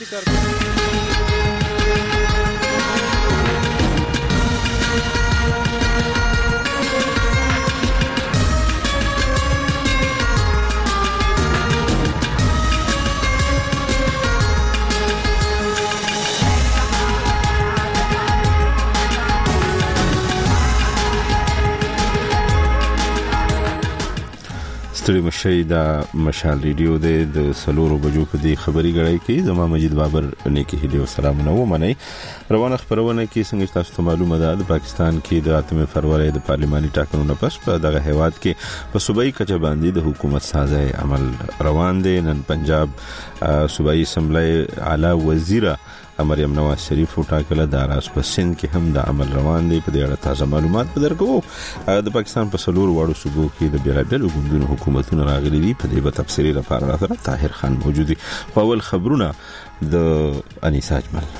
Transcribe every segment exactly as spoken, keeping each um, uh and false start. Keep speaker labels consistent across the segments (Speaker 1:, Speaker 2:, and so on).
Speaker 1: ستړي مشي دا مشال ریډیو د سلورو بجو په دې خبري غړای کې زما مجید بابر نیکی هلیو سلامونه و منئ. روانه خبرونه کې څنګه تاسو ته معلومه ده د پاکستان کې د اتمه فروری د پارلماني ټاکنو نه پس په دغه هیواد کې په صوبایي کچه باندې د حکومت سازي عمل روان دي. نن پنجاب صوبایي اسمبلی اعلی وزیره مریم نواز شریف ټاکله د راس په سند کې هم د عمل روان دي. په دې اړه تازه معلومات په درکو د پاکستان په سلور وړو صوبو کې د بیلابیل ګوندونو حکومتونو راغلي دي. په دې په تفصیلي لپاره راځه طاهر خان موجود دي. اول خبرونه د انیسا اجمل.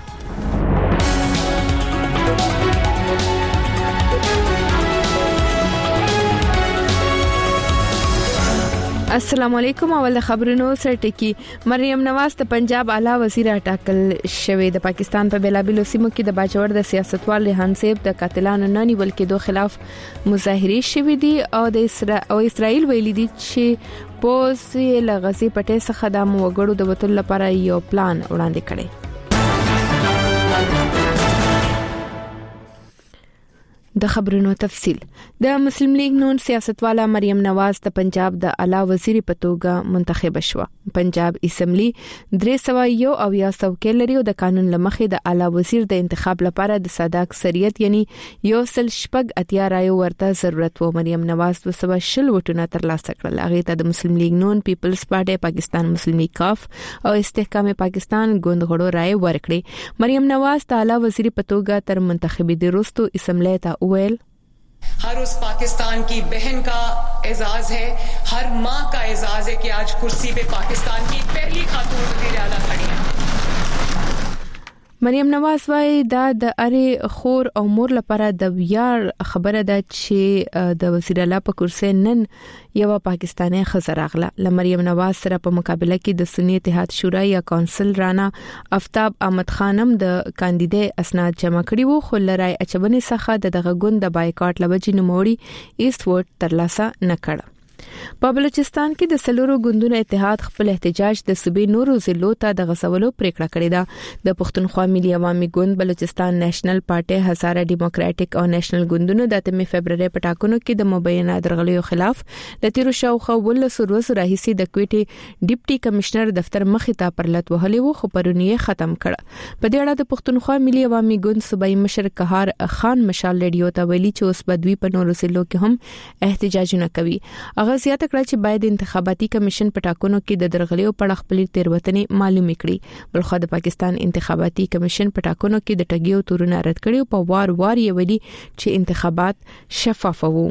Speaker 2: السلام علیکم. اول خبرونو سره ټکی. مریم نواز ته پنجاب اعلی وزیر ټاکل شوې. د پاکستان په بیلابیلو سیمو کې د باجوړ د سیاستوال ریحان سیب د قاتلانو نه نیول کېدو خلاف مظاهرې شوې دي او د اسرا... او اسرائیل ویلي دي چې پوز له غزي پټې څخه د موګړو د وټل لپاره یو پلان وړاندې کړي. د خبرونو تفصیل. د مسلم لیگ نون سیاستواله مریم نواز د پنجاب د اعلی وزیر په توګه منتخب شوه. پنجاب اسمبلی درې سوه یو او یا څوکۍ لري او د قانون لمخې د اعلی وزیر د انتخاب لپاره د ساده اکثریت یعنی یو سل شپږ اتیا رایو ورته ضرورت و. مریم نواز دوه سوه شل وټونه ترلاسه کړل. هغه ته د مسلم لیگ نون پیپلز پارټي، پاکستان مسلم لیگ کاف او استحکام پاکستان ګوند غړو رائے ورکړي. مریم نواز د اعلی وزیر په توګه تر منتخبي د روستو اسمبلی ته ویل
Speaker 3: हर उस पाकिस्तान की बहन का एजाज है, हर माँ का एजाज है कि आज कुर्सी पे पाकिस्तान की पहली खातून वज़ीर आला खड़ी हैं.
Speaker 2: مریم نواز وايي دا د اری خور او مور لپاره د ویاړ خبره ده چې د وزیر اعلی په کرسي نن یو پاکستاني خزر اغله. لمریم نواز سره په مقابله کې د سنی اتحاد شورا یا کونسل رانا افتاب احمد خانم د کاندیدې اسناد جمع کړي وو، خو لړای اچبنې څخه د دغه ګوند د بایکاټ لوجې نوموړي ایست ووټ ترلاسه نکړ. په بلوچستان کې د سلورو ګوندونو اتحاد خپل احتجاج د صوبې نورو ضلعو ته د غسولو پریکړه کړې ده. د پښتونخوا ملي عوامي ګوند، بلوچستان نېشنل پارټي، هزاره ډیموکراټک او نېشنل ګوندونو د اتمې فبرवरी په ټاکنو کې د مبینه درغلیو خلاف د تیرو شاوخوا ولسو ورځو راهیسي د کوټي ډیپټي کمشنر دفتر مخې ته پرلط وهلي وو، خو پرونی ختم کړ. په دې اړه د پښتونخوا ملي عوامي ګوند صوبایي مشر قهار خان مشال ریډیو ته ویلي چې اوس بدوی په نورو ضلعو کې هم احتجاجونه کوي. هغه زیاته کړه چې باید انتخاباتي کمیشن په ټاکنو کې د درغلیو په اړه خپل تیروتنې معلومې کړي. بلخو د پاکستان انتخاباتي کمیشن په ټاکنو کې د ټګیو تورونه رد کړي او په وار وار یې ویلي چې انتخابات شفاف وو.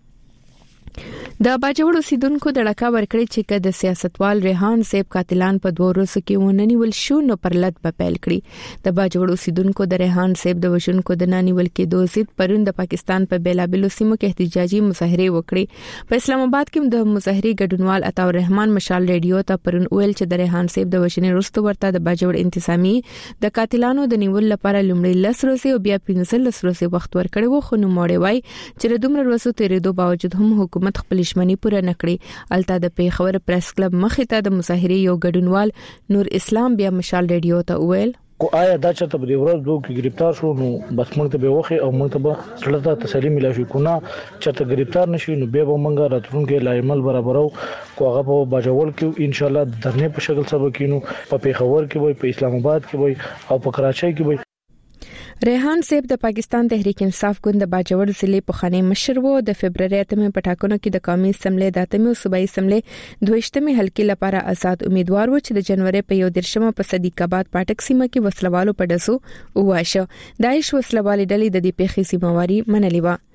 Speaker 2: د باجوړ اوسیدونکو د ډکا ورکړې چې کده سیاستوال ریحان سیب قاتلان په دوه ورځو کې وننیول شو نو پرلط په پیل کړی. د باجوړ اوسیدونکو د ریحان سیب د وژونکو د نانیول کې دوه ضد پرون د پاکستان په بیلابیلو سیمو کې احتجاجي مظاهره وکړي. په اسلام آباد کې د مظاهرې ګډونوال عطا الرحمن مشال ریډیو ته پرون ویل چې د ریحان سیب د وژنې وروسته ورته د باجوړ انتظامی د قاتلانو د نیول لپاره لومړی لس ورځې او بیا پنځه لس ورځې وخت ورکړی و، خو نو موړی وای چې د دومره ورځو تیرېدو باوجود هم حکومت خپل شمنی پوره نکړي. الته د پیښور پریس کلب مخې ته د مظاهرې یو ګډونوال نور اسلام بیا مشال ریډیو ته ویل
Speaker 4: کو آیا دا چې په دې ورځ دوه کې گرفتار شو نو بس موږ ته به وخه او موږ ته به سلطه تسلی ملا شو کو نه چې ته گرفتار نشي نو به موږ راتلونکي لایمل برابرو کو هغه په باجوړ کې ان شاء الله درنه په شکل سبا کینو په پیښور کې وای، په اسلام آباد کې وای او په کراچۍ کې وای.
Speaker 2: ریحان سیب د پاکستان تحریک انصاف ګوند د باجوړ ضلع په خانه مشر وو. د فبرवरी اتمې په ټاکنو کې د قومي اسمبلی د اتمې صوبایي اسمبلی دویشتمې حلقې لپاره آزاد امیدوار و چې د جنوري په یو درشمه په صدیق آباد پاټک سیمه کې وسلوالو په دسو واشه. داعش وسلوالې ډلې د دې پیښې ذمہواری منلې و.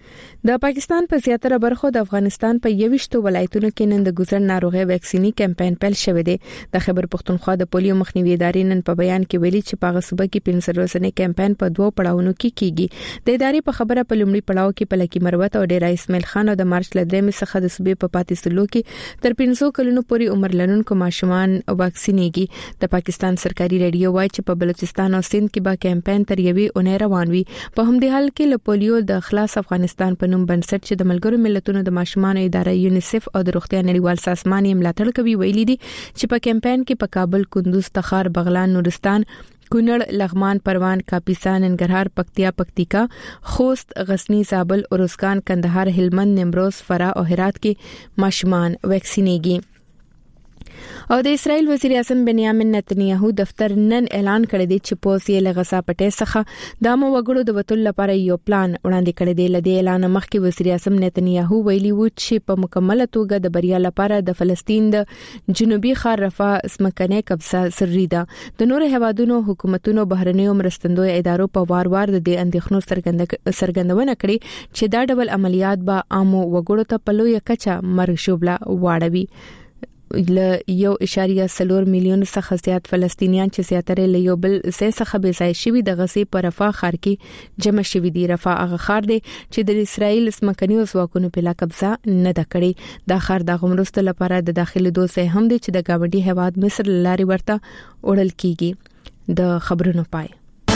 Speaker 2: د پاکستان په زیاتره برخو د افغانستان په یوشتو ولایتونو کې نن د ګوزر ناروغي ویکسینی کمپاین پیل شوی دی. د خیبر پختونخوا د پولیو مخنیوي ادارې نن په بیان کې ویلي چې په صوبه کې پنځه ورځې کمپاین په دوه پړاوونو کې کیږي. د ادارې په خبره په لومړي پړاو کې په لکی مروت او ډیر اسماعیل خان او د مارچ لدرمې څخه د صوبې په پاتې سلو کې تر پنځو کلونو پورې عمر لرونکو ماشومان واکسینېږي. د پاکستان سرکاري ریډیو وايي چې په بلوچستان او سند کې به کمپاین تر یوې اونۍ روان وي. په همدې حال کې له پولیو د خلاص افغانستان په نوم بنسټ چې د ملګرو ملتونو د ماشومان اداره یونیسف او د روغتیا نړیوال سازمان یې ملاتړ کوي ویلي دي چې په کمپاین کې په کابل، کندوز، تخار، بغلان، نورستان، کونړ، لغمان، پروان، کاپیسا، ننګرهار، پکتیا، پکتیکا، خوست، غزنی، زابل، اروزګان، کندهار، هلمند، نیمروز، فراه او هرات کې ماشومان ویکسینېږي. او د اسرائیل وزیر اعظم بنیامین نتنیاهو دفتر نن اعلان کړی دی چې پوز یې لغزا پټه څخه د مو وګړو د وټل لپاره یو پلان وړاندې کړی دی. لدی اعلان مخکې وزیر اعظم نتنیاهو ویلي و چې په مکمل توګه د بریا لپاره د فلسطین د جنوبي خار رفح اسمکنه قبضه سری ده. د نور هوادونو حکومتونو بهرنیو مرستندوی ادارو په وار وار د دې اندېښنو څرګندونه کړې چې دا ډول عملیات به عامو وګړو ته په لوی کچه مرګ شوبله واړوي. ل یو اشاریه سلور میلیون څخه زیات فلسطینیان چې زیاتره له یو بل څخه بې ځای شوي د غزې په رفح ښار کې جمع شوي دي. رفح هغه ښار دی چې د اسرائیل اسمکني ځواکونو په لا قبضه نه ده کړې. دا ښار د غمرستو لپاره د داخلي دوسه هم دی چې د گاونډي هواد مصر لاري ورته وړل کیږي. د خبرونو پای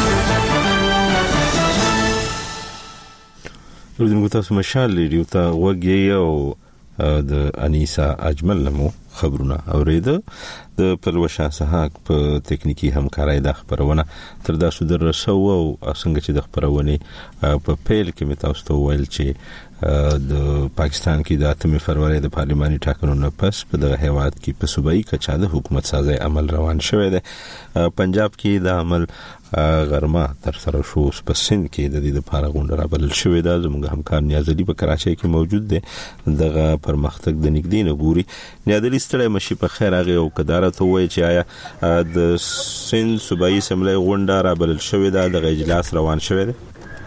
Speaker 1: ورته تاسو مشال لري ته وګي او د انیسا اجمل نمو خبرونه اوریده. د پلوشا سحاق په تکنیکی همکارای د خبرونه تر داسو در رسو او څنګه چې د خبرونه په پیل کې متاسو ته ویل چې د پاکستان کې د اتمې فروری د پارلماني ټاکنو نه پس په دغه هیواد کې په صوبایي کچا د حکومت سازي عمل روان شوی دی. پنجاب کې د عمل غرمه تر سره شو. په سند کې د دې لپاره غونډه رابلل شوې ده. زموږ همکار نیازلي په کراچۍ کې موجود دی. دغه پرمختګ د نګدې نه ګوري. نیازلي ستړی مشي په خیر هغه او قدرت وایي چې آیا د سند صوبایي سملې غونډه رابلل شوې ده، د اجلاس روان شوی دی.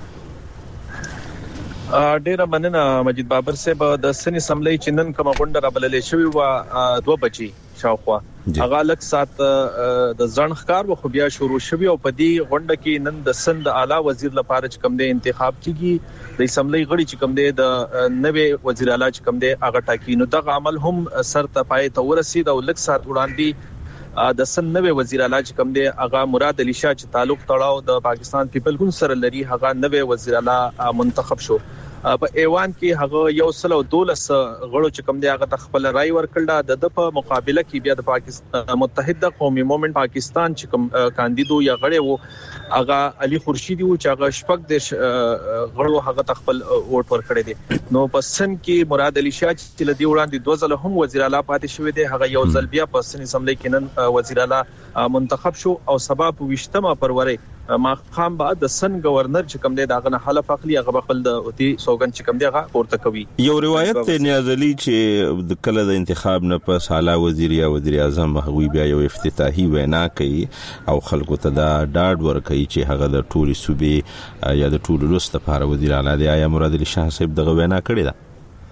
Speaker 5: ډیره مننه مجید بابر صاحب. د سن اسمبلی چې نن کومه غونډه رابللې شوې و دوه بجې شاوخوا هغه لک سات د ځن ښکار و خو بیا شروع شوی او په دې غونډه کې نن د سند اعلی وزیر لپاره چې کوم دی انتخاب کیږي. د اسمبلی غړي چې کوم دی د نوې وزیر اعلی چې کوم دی هغه ټاکی نو دغه عمل هم سر ته پای ته ورسید او لک سات وړاندې د سن نوې وزیر اعلی چې کوم دی هغه مراد علي شاه چې تعلق تړاو د پاکستان پیپل ګوند سره لري هغه نوې وزیر اعلی منتخب شو. په ایوان کې هغه یو سل او دولس غړو چې کوم دی هغه تخپل رائے ورکړه. د په مقابله کې بیا د پاکستان متحده قومي مومنت پاکستان چې کوم کاندیدو یا غړي وو هغه علي خورشیدي وو چې هغه شپږ د غړو هغه تخپل ووټ ورکړي دي. نو په سن کې مراد علي شاه چې لدی وړاندې دوه ځله هم وزیر اعلی پاتې شوی دی هغه یو ځل بیا په سن اسمبلی کې نن وزیر اعلی منتخب شو او سبب وشتمه پروري ما خام بعد د سن گورنر چې کوم دی داغه نه حلف اخلي هغه خپل د اوتی سوګن چې کوم دی هغه پورته کوي.
Speaker 1: یو روایت ته نیازلي چې د کله د انتخاب نه پس اعلی وزیر یا وزیر اعظم هغوی بیا یو افتتاحي وینا کوي او خلکو ته دا ډاډ ورکوي چې هغه د ټولي صوبې یا د ټولو لست لپاره وزیر اعلی دی. آیا مراد علي شاه صاحب دغه وینا کړې ده؟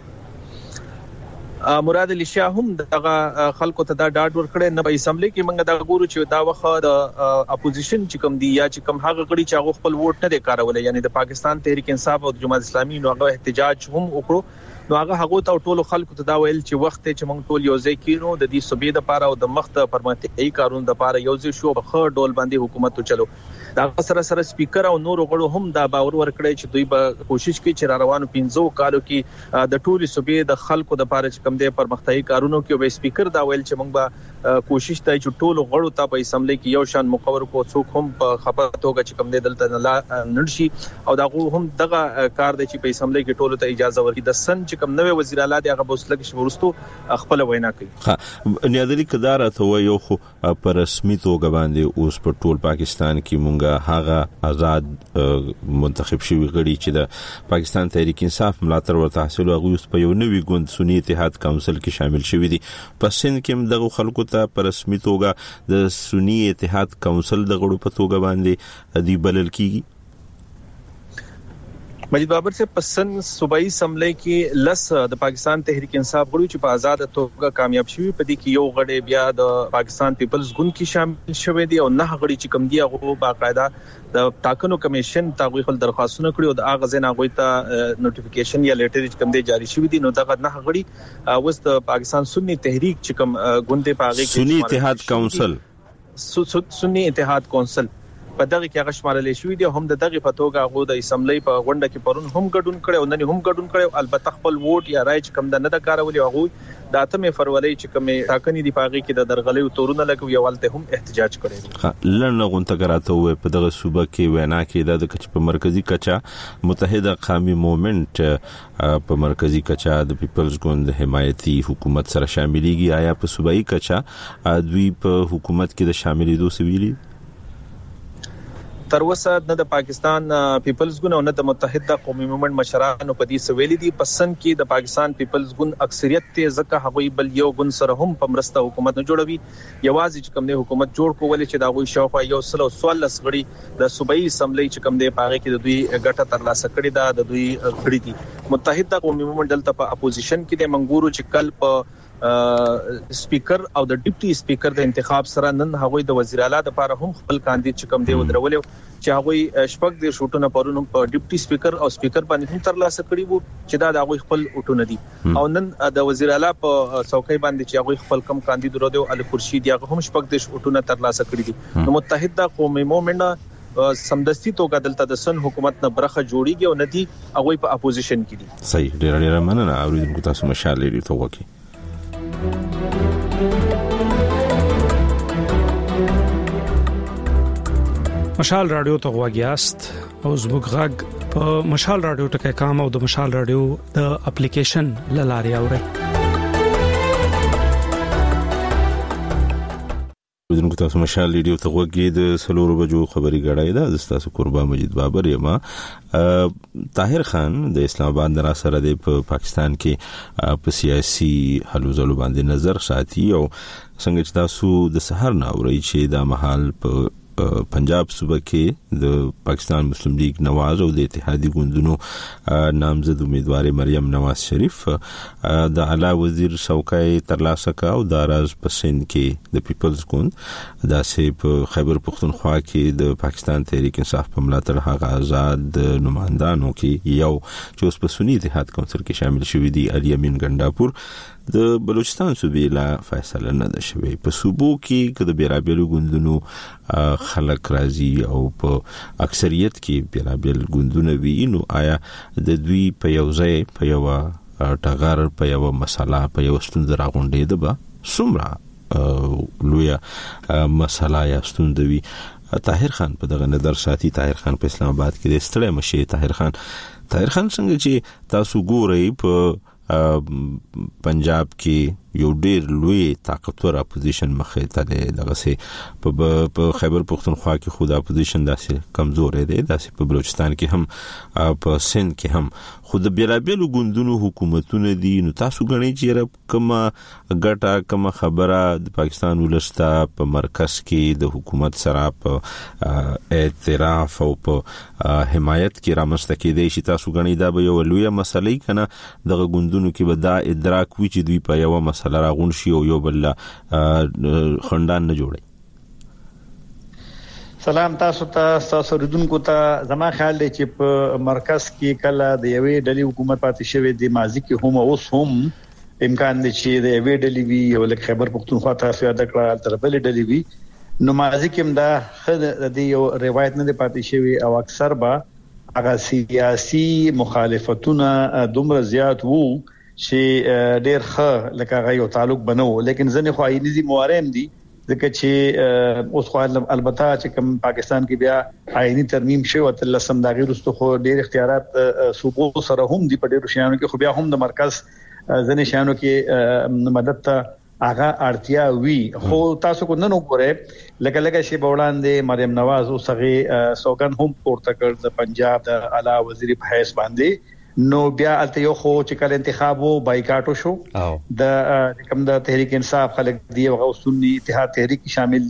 Speaker 5: مراد علي شاه هم دغه خلکو ته دا ډاډ ورکړي نه. په اسمبلی کې موږ دا ګورو چې دا وخت د اپوزیشن چې کوم دی یا چې کوم هغه غړي چې هغه خپل ووټ نه کارولې یعنی د پاکستان تحریک انصاف او جماعت اسلامي نو هغه احتجاج هم وکړو. نو هغه هغه ته ټولو خلکو ته دا ویل چې وخت چې موږ ټول یو ځای کینو د دې صوبې لپاره او د مخ د پرمختګي کارونو لپاره یو ځای شو په ډول باندې حکومت چلو. دا سره سره سپیکر او نور غړو هم دا باور ورکړي چې دوی به کوشش کوي چې را روانو پنځو کالو کې د ټولي صوبې د خلکو د لپاره چې کوم دی پرمختګي کارونو کې به سپیکر دا ویل چې موږ به کوشش کوي چې ټولو غړو ته په اسمبلی کې یو شان مقرر کو څوک هم په خبره توګه چې کوم دی دلته نه نړشي او دا هم دغه کار دی چې په اسمبلی کې ټولو ته اجازه ورکړي. د سن چې کوم نوې وزیر اعلی دی هغه بوسلګ شورستو خپل وینا کوي.
Speaker 1: ها نیادري کدار ته یو خو پر رسمي توګه باندې اوس په ټول پاکستان کې مونږه هغه آزاد منتخب شوی غړي چې د پاکستان تحریک انصاف ملاتړ ورته حاصل او اوس په یو نوې ګوند سنی اتحاد کونسل کې شامل شوی دي. په سند کې دغه خلکو ته پر رسمي توګه د سنی اتحاد کونسل د غړو په توګه باندې دی بلل کیږي.
Speaker 5: مجید بابر سے پسند صوبائی اسمبلی کې لس د پاکستان تحریک انصاف غړي چې په آزاد توګه کامیاب شوي په دې کې یو غړی بیا د پاکستان پیپلز ګوند کې شامل شوی دی او نه غړي چې کوم دی هغه باقاعده د ټاکنو کمیشن تاغوی خپل درخواستونه کړی او د اغه ځین هغه ته نوټیفیکیشن یا لیټر چې کوم دی جاری شوی دی نو دغه نه غړي اوس د پاکستان سنی تحریک چې کوم ګوند په هغه کې
Speaker 1: سنی اتحاد کونسل
Speaker 5: سنی اتحاد کونسل په دغه کې هغه شمارل شوی دی هم د دغه په توګه هغه د اسمبلی په غونډه کې پرون هم ګډون کړي او نن هم ګډون کړي البته خپل ووټ یا رائے چې کم د نه د کارولي هغه د اتمه فروری چې کوم ټاکنې دی پاغي کې د درغلي تورونه لګوي یوالته هم احتجاج کړي
Speaker 1: لړنه غونټه کراته په دغه صوبه کې وینا کې د کچ په مرکزی کچا متحده قومي موومېنټ په مرکزی کچا د پیپلز ګوند حمایتي حکومت سره شاملېږي آیا په صوبایي کچا دوی په حکومت کې د شاملېدو سویلي
Speaker 5: تر اوسه نه د پاکستان پیپلز ګوند او نه د متحده قومي موومېنټ مشرانو په دې سویلي دي پسند کې د پاکستان پیپلز ګوند اکثریت ته ځکه هغوی بل یو ګوند سره هم په مرسته حکومت نه جوړوي یوازې چې کوم دی حکومت جوړ کولای چې دا غوي شاوخوا یو سل او سوالس غړي د صوبایي اسمبلی چې کوم دی پاره کې د دوی ګټه ترلاسه کړې ده د دوی غړي دي متحده قومي موومېنټ دلته په اپوزیشن کې د منګورو چې کل په سپیکر او د ډیپټي سپیکر د انتخاب سره نن هغوی د وزیر اعلی د لپاره هم خپل کاندید چې کوم دی ودرول چې هغوی شپږ د شوټونه پرونو په ډیپټي سپیکر او سپیکر باندې هم ترلاسه کړی وو چې دا د هغوی خپل وټونه دي او نن د وزیر اعلی په څوکۍ باندې چې هغوی خپل کم کاندید ورو علي خورشید هغه هم شپږ د شوټونه ترلاسه کړی دي نو متحده قومي موومېنټ سمدستي توګه دلته د سن حکومت نه برخه جوړیږي او ندي هغوی په اپوزیشن کې دي
Speaker 1: صحیح ډیر ډیر مننه اوریدونکو تاسو مشال لري توګه
Speaker 6: مشال رادیو ته غواګیاست او زموږ غږ په مشال رادیو ټکي کام او د مشال رادیو د اپلیکیشن لاري اوري
Speaker 1: ودونکو تاسو مشال رادیو ته غواګی د سلورو بجو خبري غړای دا د تاسو قربا مجید بابر یما طاهر خان د اسلام آباد درا سره د پاکستان کې په سیاسي حلو ځلو باندې نظر ساتي او څنګه چې تاسو د سحر نه اوري چې د محل په پنجاب صوبه کې د پاکستان مسلم لیگ نواز او د اتحادی ګوندونو نامزد امیدوار مریم نواز شریف د اعلی وزیر څوکۍ ترلاسه کا او د راز پسند کې د پیپلز ګوند د سیب خیبر پختونخوا کې د پاکستان تحریک انصاف په ملاتړ هغه آزاد نمائندانو کې یو چې اوس په سنی اتحاد کونسل کې شامل شوی دی علي امین ګنداپور د بلوچستان صوبې لا فیصله نه ده شوې په صوبو کې کله بیرابلو ګوندونو خلک راضي او په اکثریت کې بیرابل ګوندونه وی نو آیا د دوی په یو ځای په یو ټغر په یو مسله په یو ستوند راغونډې ده به سمرا لویا مسله یا ستوندوي طاهر خان په دغه نظر ساتي طاهر خان په اسلام آباد کې د ستړی مشه طاهر خان طاهر خان څنګه چې تاسو ګورئ په پنجاب کې یو ډیر لوی طاقتور اپوزیشن مخه ته دغه سي په خیبر پختونخوا کې خود اپوزیشن داسې کمزور دی داسې په بلوچستان کې هم په سند کې هم خود بیرابلو ګوندونو حکومتونه دي نو تاسو غنئ چې کومه ګټه کومه خبره د پاکستان ولستا په مرکز کې د حکومت سره په اعتراف او په حمایت کې رامسته کېدای شي تاسو غنئ دا به یو لوی مسلې کنه دغه ګوندونو کې به دا ادراک وي چې دوی په یو مسله راغون شي او یو بل خندان نه جوړي
Speaker 7: سلام تاسو ته تاسو ردونکو ته زما خیال دی چې په مرکز کې کله د یوې ډلې حکومت پاتې شوی دی ماضي کې هم اوس هم امکان دی چې د یوې ډلې وی یو لکه خیبر پختونخوا تاسو یاد کړل تر بل ډلې وی نو ماضي کې هم دا خد د یو روایت نه پاتې شوی او اکثر به هغه سیاسي مخالفتونه دومره زیات وو چې ډېر ښه لکه هغه یو تعلق بنو لیکن ځنې خو آئینی موارم دي ځکه چې اوس خو البته چې کوم پاکستان کې بیا آئینی ترمیم شوی او تل سم دا غیر واستو خو ډېر اختیارات صوبو سره هم دي په ډېر شیانو کې خو بیا هم د مرکز ځنې شیانو کې مدد ته هغه اړتیا وی خو تاسو کو نن وګورئ لکه لکه شی بوړاندې مریم نواز او سغه سوګن هم پورته کړ د پنجاب د اعلی وزیر په حیث باندې نو بیا الته یو خو چې کله انتخابو بایکاټو شو د کوم د تحریک انصاف خلک دی او سنی اتحاد تحریک شامل دي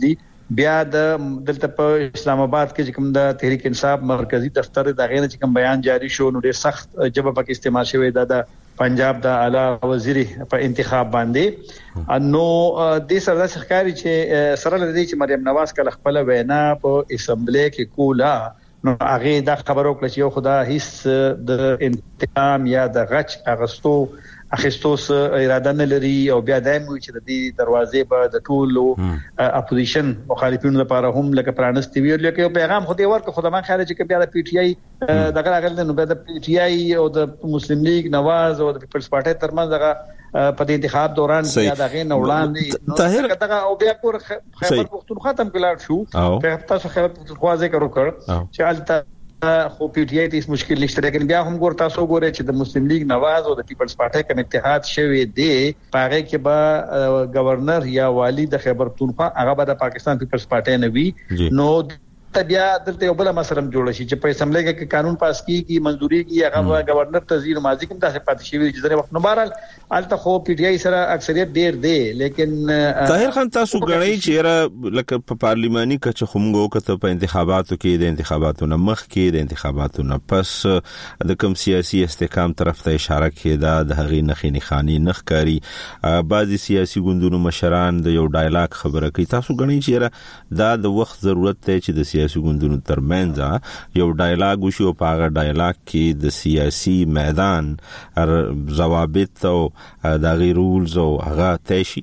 Speaker 7: بیا د دلته په اسلام آباد کې کوم د تحریک انصاف مرکزی دفتر د غیر چې کوم بیان جاری شو نو ډېر سخت جواب پکې استعمال شوی د پنجاب د اعلی وزیر په انتخاب باندې نو د سردا ښکاری چې سره لدی چې مریم نواز کله خپل وینا په اسمبلی کې کولا نو هغه دا خبرو کړ چې یو خدا هیڅ د انتقام یا د غچ اغستو اخیستوس اراده نه لري او بیا دایمو چې د دې دروازې په د ټولو اپوزیشن مخالفینو لپاره هم لکه پرانستي ویل لکه پیغام خو دې ورکه خدای ما خیال چې بیا د پی ټی آی دغه راغلی نو بیا د پی ټی آی او د مسلم لیگ نواز او د پیپلز پارټي ترمنځ دغه په دې انتخاب دوران بیا دغه نه وړاندې دغه او بیا پور خیبر پختونخوا ختم کړل شو په تاسو خیبر پختونخوا ذکر وکړ چې البته خو پی ټی آی ته مشکل نشته لیکن بیا هم ګور تاسو ګورئ چې د مسلم لیگ نواز او د پیپلز پارټي کوم اتحاد شوی دی پاره کې به گورنر یا والی د خیبر پختونخوا هغه به د پاکستان پیپلز پارټي نه وي نو بیا دلته یو بل مسله جوړ شي چې په اسمبلی کې قانون پاس کیږي منځوري کیږي هغه گورنر تزیر ماضی کوم تاسو پاتې شوی چې ځنه وخت نو بهرحال الته خو پی ټی آی سره اکثریت ډیر دی لیکن
Speaker 1: طاهر خان تاسو غړی چې را لکه په پارلیماني کچ خمغو کته په انتخاباتو کې د انتخاباتو نه مخ کې د انتخاباتو نه پس د کوم سیاسي استحکام طرف ته اشاره کړه د هغې نخې نخانی نخکاری بعضي سیاسي ګوندونو مشران د یو ډایلاګ خبره کوي تاسو غړی چې را دا د وخت ضرورت ته چې د سیاسي ګوندونو ترمنځ یو ډایلاګ وشي او په هغه ډایلاګ کې د سیاسي میدان ضوابط او دغه رولز او هغه تشي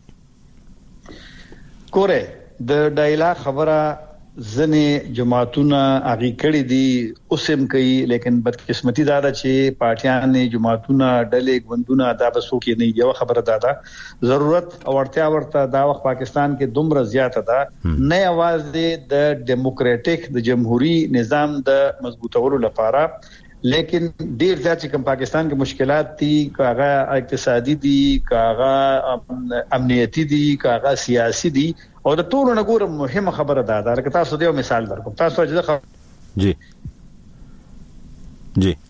Speaker 7: کوره د ډایلاګ خبره ځنې جماعتونه اغي کړي دي اوسم کوي لیکن بدقسمتي دا ده چې پارټیان جماعتونه ډلې غوندونه دا بسو کې نه یو خبره ده ضرورت او اړتیا ورته دا وخت پاکستان کې دومره زیاته ده نه आवाज د ډیموکراټیک د جمهوریت نظام د مضبوطولو لپاره لیکن ډیر ځکه چې کوم پاکستان کې مشکلات دي کاغه اقتصادي دي کاغه امنیتي دي کاغه سیاسي دي او د ټولو نه ګوره مهمه خبره ده دا لکه تاسو دیو مثال درکوم تاسو چې
Speaker 1: جی جی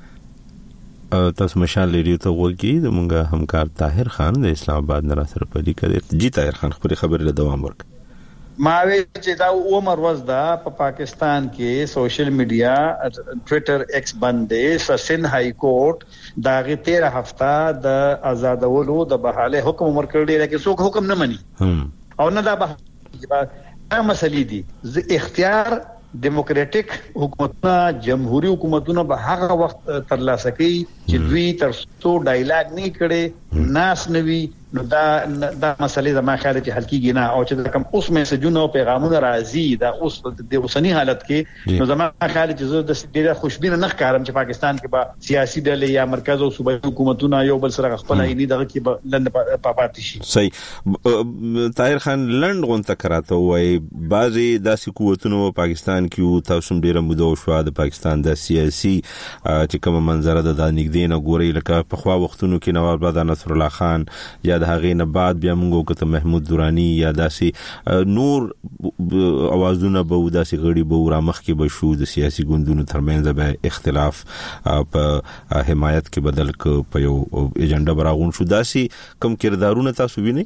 Speaker 1: تاسو مشال ریډیو ته وګورئ د مونږه همکار طاهر خان د اسلام آباد نه سره پلی کړي جی طاهر خان خبري خبرې له دوام ورک
Speaker 7: ما وی چې دا عمر وز دا په پا پاکستان کې سوشل میډیا ټوئیټر ایکس باندې سسن های کورټ دا غي تیرہ هفته د آزادولو د بحاله حکم ورکړی لکه څوک حکم نه مني او نه دا به دا مسلې دي اختیار ډیموکراټیک حکومتونه جمهوریت حکومتونه به هغه وخت ترلاسه کوي چې دوی تر څو ډایلاګ نه کړي ناس نوي نو دا دا مسلې زما خیال چې حل کیږي نه او چې کوم اوس میسجونه او پیغامونه راځي دا اوس د اوسنی حالت کې نو زما خیال چې زه د ډیره خوشبینه نه ښکارم چې پاکستان کې به سیاسي ډلې یا مرکز او صوبایي حکومتونه یو بل سره خپل عیني دغه کې به لند پاتې شي
Speaker 1: صحیح طاهر خان لند غون تکراته وای بعضي داسې قوتونو پاکستان کې تاسو ډیره موده شو د پاکستان د سیاسي چې کوم منظره د نږدې نه ګوري لکه په خوا وختونو کې نواب بادر نصر الله خان یا د هغې نه بعد بیا موږ کته محمود دورانی یا داسې نور اوازونه به داسې غړي به را مخ کې به شو د سیاسي ګوندونو ترمنځ به اختلاف په حمایت کې بدل ک په یو ایجنډا براغون شو داسې کم کردارونه تاسو وینئ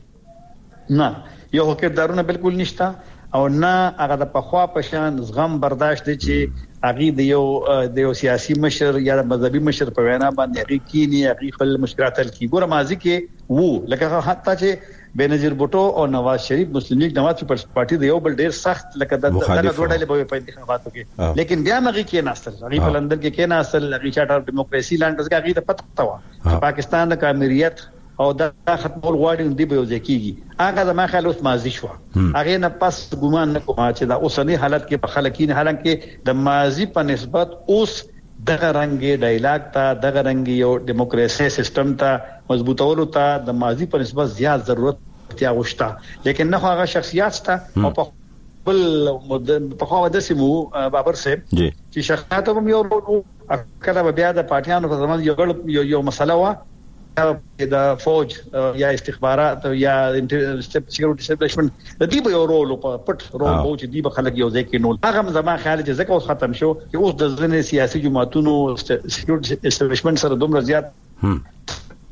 Speaker 7: نه یو کردارونه بالکل نشته او نه هغه د پخوا پشان زغم برداشت دي چې اغي د یو د یو سیاسي مشر یا د مذهبي مشر په وینا باندې اغي کینی اغي خپل مشکلات حل کی ګوره ماضي کې وو لکه حتی چې بنظیر بوټو او نواز شریف مسلم لیگ نواز پیپلز پارټي د یو بل ډیر سخت لکه د دغه ډوډۍ به په انتخاباتو کې لیکن بیا مغي کې ناستل اغي په لندن کې کې ناستل اغي چارټر ډیموکراسي لاندې کې اغي د پته وا پاکستان د کامیریت او دا ختمول غواړي دی به یو ځکیږي هغه د ما خیال اوس ماضي شو هغه نه پس ګومان نه کوم چې دا اوسنی حالت کې په خلکین حالانکه د ماضي په نسبت اوس دغه رنګي ډایلاګ ته دغه رنګي یو دیموکراسي سیستم ته مضبوطولو ته د ماضي په نسبت زیات ضرورت تیا غوښتا لیکن نه هغه شخصیت ته او په بل په خو د سیمو بابر صاحب چې شخصیت هم یو کله بیا د پارټیانو په زمانه یو یو مسله وا د فوج یا استخبارات یا سکیورټي سټیبلیشمنت د دې په یو رول په پټ رول او چې دې په خلک یو ځای کې نو هغه زما خیال چې ځکه اوس ختم شو چې اوس د ځنې سیاسي جماعتونو سکیورټي سټیبلیشمنت سره دومره زیات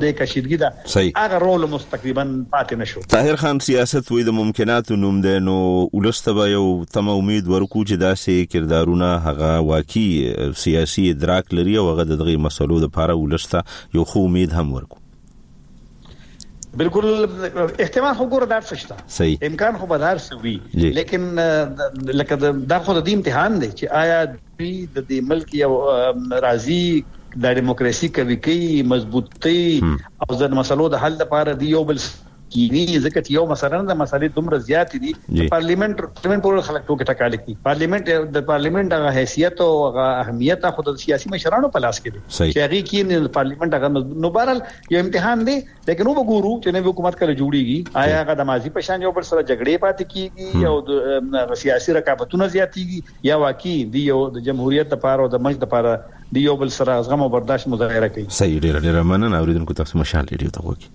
Speaker 7: د کشیدګي دا هغه رول مستقیما پاتې نشو.
Speaker 1: طاهر خان سیاست وې د ممکناتو نوم دی، نو ولستبه یو تم امید ورکو چې داسې کردارونه هغه واقعي سیاسي ادراک لري او هغه دغه مسلو د لپاره ولسته یو خو امید هم ورکو.
Speaker 7: بالکل احتمال خو ګور دار شته،
Speaker 1: صحیح
Speaker 7: امکان خو بدار سوي، لیکن لکه دا خو د امتحان دی چې آیا د دې ملک یو راضي د دیموکراسي کوي کوي مضبوطی او د مسلو د حل لپاره دی یو بل کینی ځکه چې یو مثلا د مسلې دومره زیات دي پارلیمنت پارلیمنت پر خلک ټوکې ټکالې کوي. پارلیمنت د پارلیمنت هغه حیثیت او هغه اهمیت خو د سیاسي مشرانو په لاس کې دي چې هغه کې د پارلیمنت هغه نو بهرال یو امتحان دی، لیکن نو وګورو چې نوې حکومت کله جوړیږي آیا هغه د ماضي په شان یو بل سره جګړې پاتې کیږي او د سیاسي رقابتونو زیاتېږي یا واقعي دی یو د جمهوریت لپاره او د ملک لپاره دی یو بل سره زغم او برداشت مظاهره کوي.
Speaker 1: صحیح، ډیر ډیر مننه. اوریدونکو تاسو مشال ریډیو ته وګورئ.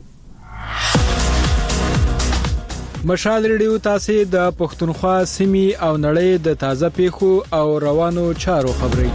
Speaker 8: مشال ریډیو تاسو د پښتونخوا سیمې او نړۍ د تازه پیښو او روانو چارو خبري.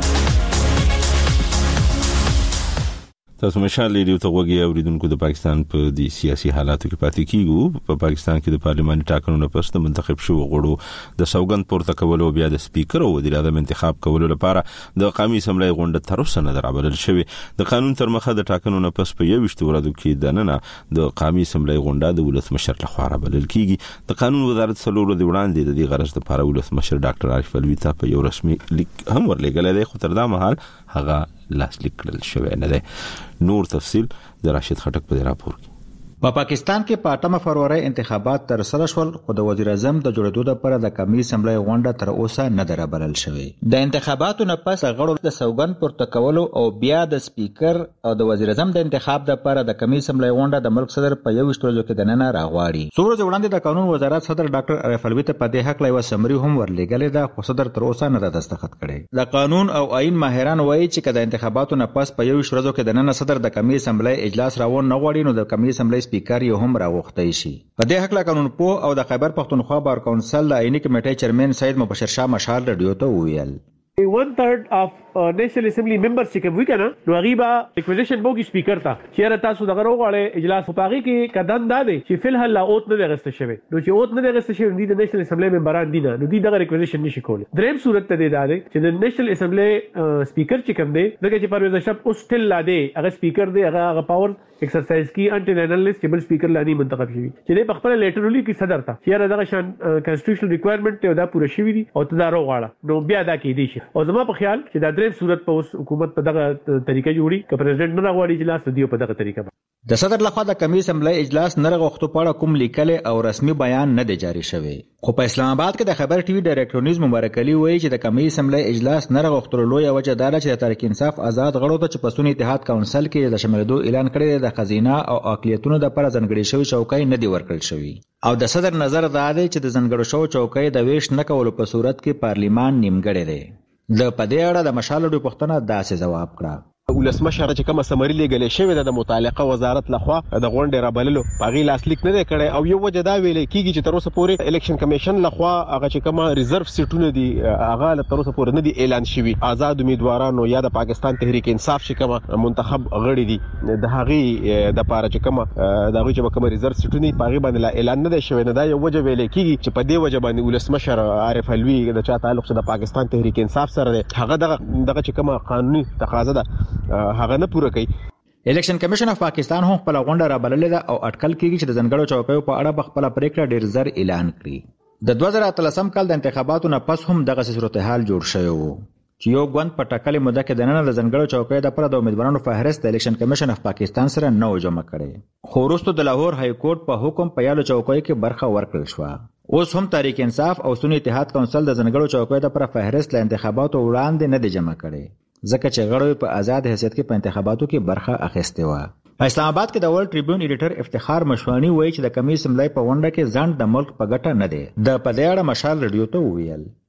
Speaker 1: تاسو مشال ریډیو ته وګورئ. اوریدونکو د پاکستان په دي سیاسي حالاتو کې پاتې کیږو. په پاکستان کې د پارلماني ټاکنو پس د منتخب شو غړو د سوګند پورته کولو بیا د سپیکر او وزیر اعظم انتخاب کولو لپاره د قومي اسمبلی غونډه تر اوسه نه درابلل شوې. د قانون تر مخه د ټاکنو پس په یو وشت ورځو کې د نن د قومي اسمبلی غونډه د ولس مشر لخوا رابلل کیږي. د قانون وزارت سلوړو د وړاندې د دې غرض لپاره ولس مشر ډاکټر عارف الوی ته په یو رسمي لیک هم ورلېږل دی، خو تر دا مهال هغه لاسلیک کړل شوی نه دی. نور تفصيل د راشد خټک په راپور کې.
Speaker 9: په پا پاکستان کې په اټمه فروری انتخابات تر سره شول، خو د وزیر اعظم د جوړېدو لپاره د قومي اسمبلی غونډه تر اوسه نه دربلل شوې. د انتخاباتو نه پس غړو د سوګند پورته کولو او بیا د سپیکر او د وزیر اعظم د انتخاب لپاره د قومي اسمبلی غونډه د ملک صدر په یو ورځ کې د نن راغواړي. څو ورځې وړاندې د قانون وزارت صدر ډاکټر عارف الوی ته په دې حق لا یو سمري هم ورلېږلې ده، خو صدر تر اوسه نه دستخط کړي. د قانون او آئین ماهران وایي چې کله د انتخاباتو نه پس په یو ورځ کې د نن صدر د قومي اسمبلی اجلاس راوړ نه غواړي، نو د قومي اسمبلی سپیکر یو هم غوښتای شي. په دې حق لا قانون پوه او د خیبر پختونخوا بار کونسل د آئینی کمیټې چیرمن سید مبشر شاه مشال رادیو ته وویل
Speaker 10: one third of uh, National Assembly members چې کوم وکنه نو غیبا ریکویزیشن بوګي سپیکر ته چیرې تاسو دغه وروغړې اجلاس په پاغي کې قدم دادې چې فل هل اوت نه غسته شوی، نو چې اوت نه غسته شوی د نېشنل اسمبلی ممبران دي نه، نو دي دغه ریکویزیشن نشي کولای. دریم صورت ته دی دادې چې د نېشنل اسمبلی سپیکر چې کوم دی دغه چې پرویز شپ اوس تل لا دی هغه سپیکر دی هغه پاور ایکسرسایز کی انټي نېشنلست چې بل سپیکر لانی منتخب شوی چې په خپل لیټرلی کې صدر ته چیرې دغه شان کانسټیټیوشنل ریکوایرمنت ته دا پوره شوی دي او تدارو غواړه، نو بیا دا کې دي شي. او زما په خیال چې دا درې صورت په حکومت په دغه طریقې جوړي ک پریزیدنت نه راغواړي اجلاس دی په دغه طریقه.
Speaker 9: د صدر لخوا د قومي اسمبلی اجلاس نه غوښتو په کوم لیکل او رسمي بیان نه دی جاری شوی، خو په اسلام آباد کې د خبر ټي وي ډایریکټور نیوز مبارک علي وایي چې د قومي اسمبلی اجلاس نه غوښتلو لوی وجه دا چې د تحریک انصاف آزاد غړو ته چې پسونی اتحاد کونسل کې د شمولېدو اعلان کړی د خزینه او اقلیتونو د لپاره ځانګړي شوی چوکۍ نه دی ورکړل شوی، او د صدر نظر دا دی چې د ځانګړو شوی چوکۍ د ویش نه کولو په صورت کې پارلیمان نیمګړی دی. د پدې اړه د مشال ډوی پښتنه داسې جواب کړه.
Speaker 11: ولسمشر چې کومه سمری لګلې شوې د متعلقه وزارت لخوا د غونډې رابللو پاغي لاسلیک نه کړي، او یو وجه دا ویل کیږي چې تر اوسه پورې الیکشن کمیشن لخوا هغه چې کومه ریزرو سیټونه دي هغه تر اوسه پورې نه دي اعلان شوی. آزاد امیدوارانو یا د پاکستان تحریک انصاف چې کومه منتخب غړي دي د هغه د پاره چې کومه د هغه چې کومه ریزرو سیټونه پاغي باندې اعلان نه دی شوی، نه دا یو وجه ویل کیږي چې په دې وجه باندې ولسمشر عارف الوی د چا تعلق د پاکستان تحریک انصاف سره هغه دغه دغه چې کومه قانوني تقاضا ده هغه نه پوره کوي.
Speaker 9: الیکشن کمیشن اف پاکستان هم خپل غونډه را بللې ده او اټکل کیږي چې د ځنګړو چوکیو په اړه خپل پریکړه ډیر زر اعلان کړي. د دوه زره اتلسم کال د انتخاباتو نه پس هم دغه صورتحال جوړ شوی وو چې یو غوند په ټاکلې موده کې د نن د ځنګړو چوکیو د لپاره د امیدوارانو فهرست د الیکشن کمیشن اف پاکستان سره نو جمع کړي، خو وروسته د لاهور های کورټ په حکم په یالو چوکیو کې برخه ورکړل شو. اوس هم تحریک انصاف او سنی اتحاد کونسل د ځنګړو چوکیو د لپاره فهرست ل انتخاباتو وړاندې نه دی جمع کړي، ځکه چې غړو په آزاد حیثیت کې په انتخاباتو کې برخه اخیسته و. په اسلام آباد کې د ورلد ټریبیون ایډیټر افتخار مشوانی وایي چې د قومي اسمبلی په غونډه کې ځان د ملک په ګټه نه دی. د پدې اړه مشال رادیو ته وویل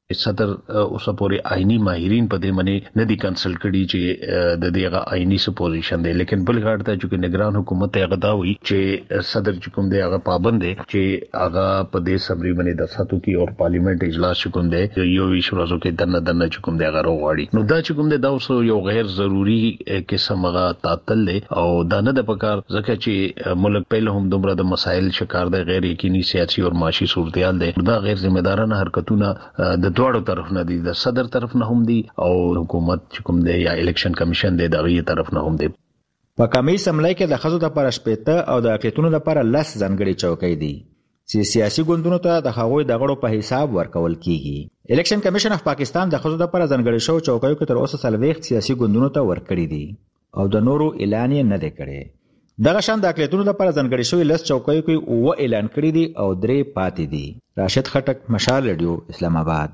Speaker 12: صدر اوسه پورې آئینی ماهرین په دې باندې نه دي کنسلټ کړي چې د دېغه آئینی سپوزیشن دی، لیکن بل غاړه ته چې نگران حکومت هغه دا وی چې صدر چې کوم دی هغه پابند دی چې هغه په دې سمري باندې د ساتو کې او پارلیمنت اجلاس چې کوم دی یو ویش ورځو کې دنه دنه چې کوم دی هغه راوړي. نو دا چې کوم دی دا اوس یو غیر ضروری قسم هغه تعطل دی او دا نه د پکار ځکه چې ملک په هم دومره د مسایل شکار دی، غیر یقیني سیاسي او معاشي صورتحال دی. دا غیر ذمہ دارانه حرکتونه د دواړو طرف نه دي، د صدر طرف نه هم دي او حکومت چې کوم دی یا الیکشن کمیشن دی د غي طرف نه هم دي.
Speaker 9: په کمی سملای کې د خزو د لپاره شپېته او د اقلیتونو لپاره لس ځانګړي چوکۍ دي چې سیاسي ګوندونو ته د هغوی د غړو په حساب ورکول کیږي. الیکشن کمیشن اف پاکستان د خزو د لپاره ځانګړي شو چوکیو کې تر اوسه سلويخت سیاسي ګوندونو ته ورکړي دي او د نورو اعلان یې نه دی کړی. دغه شان د اقلیتونو لپاره ځانګړي شوی لس چوکیو کې او اعلان کړی دي او درې پاتې دي. راشد خټک، مشال ریډیو، اسلام آباد.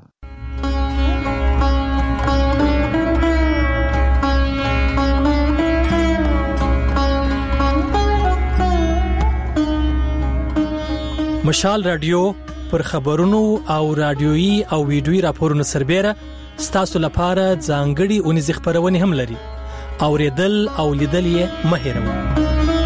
Speaker 13: مشال رادیو پر خبرونو او رادیويي او ویډیويي راپورونو سربېره ستاسو لپاره ځانګړي اونیز خبرونه هم لري. اوریدل او لیدل یې مه هېروئ.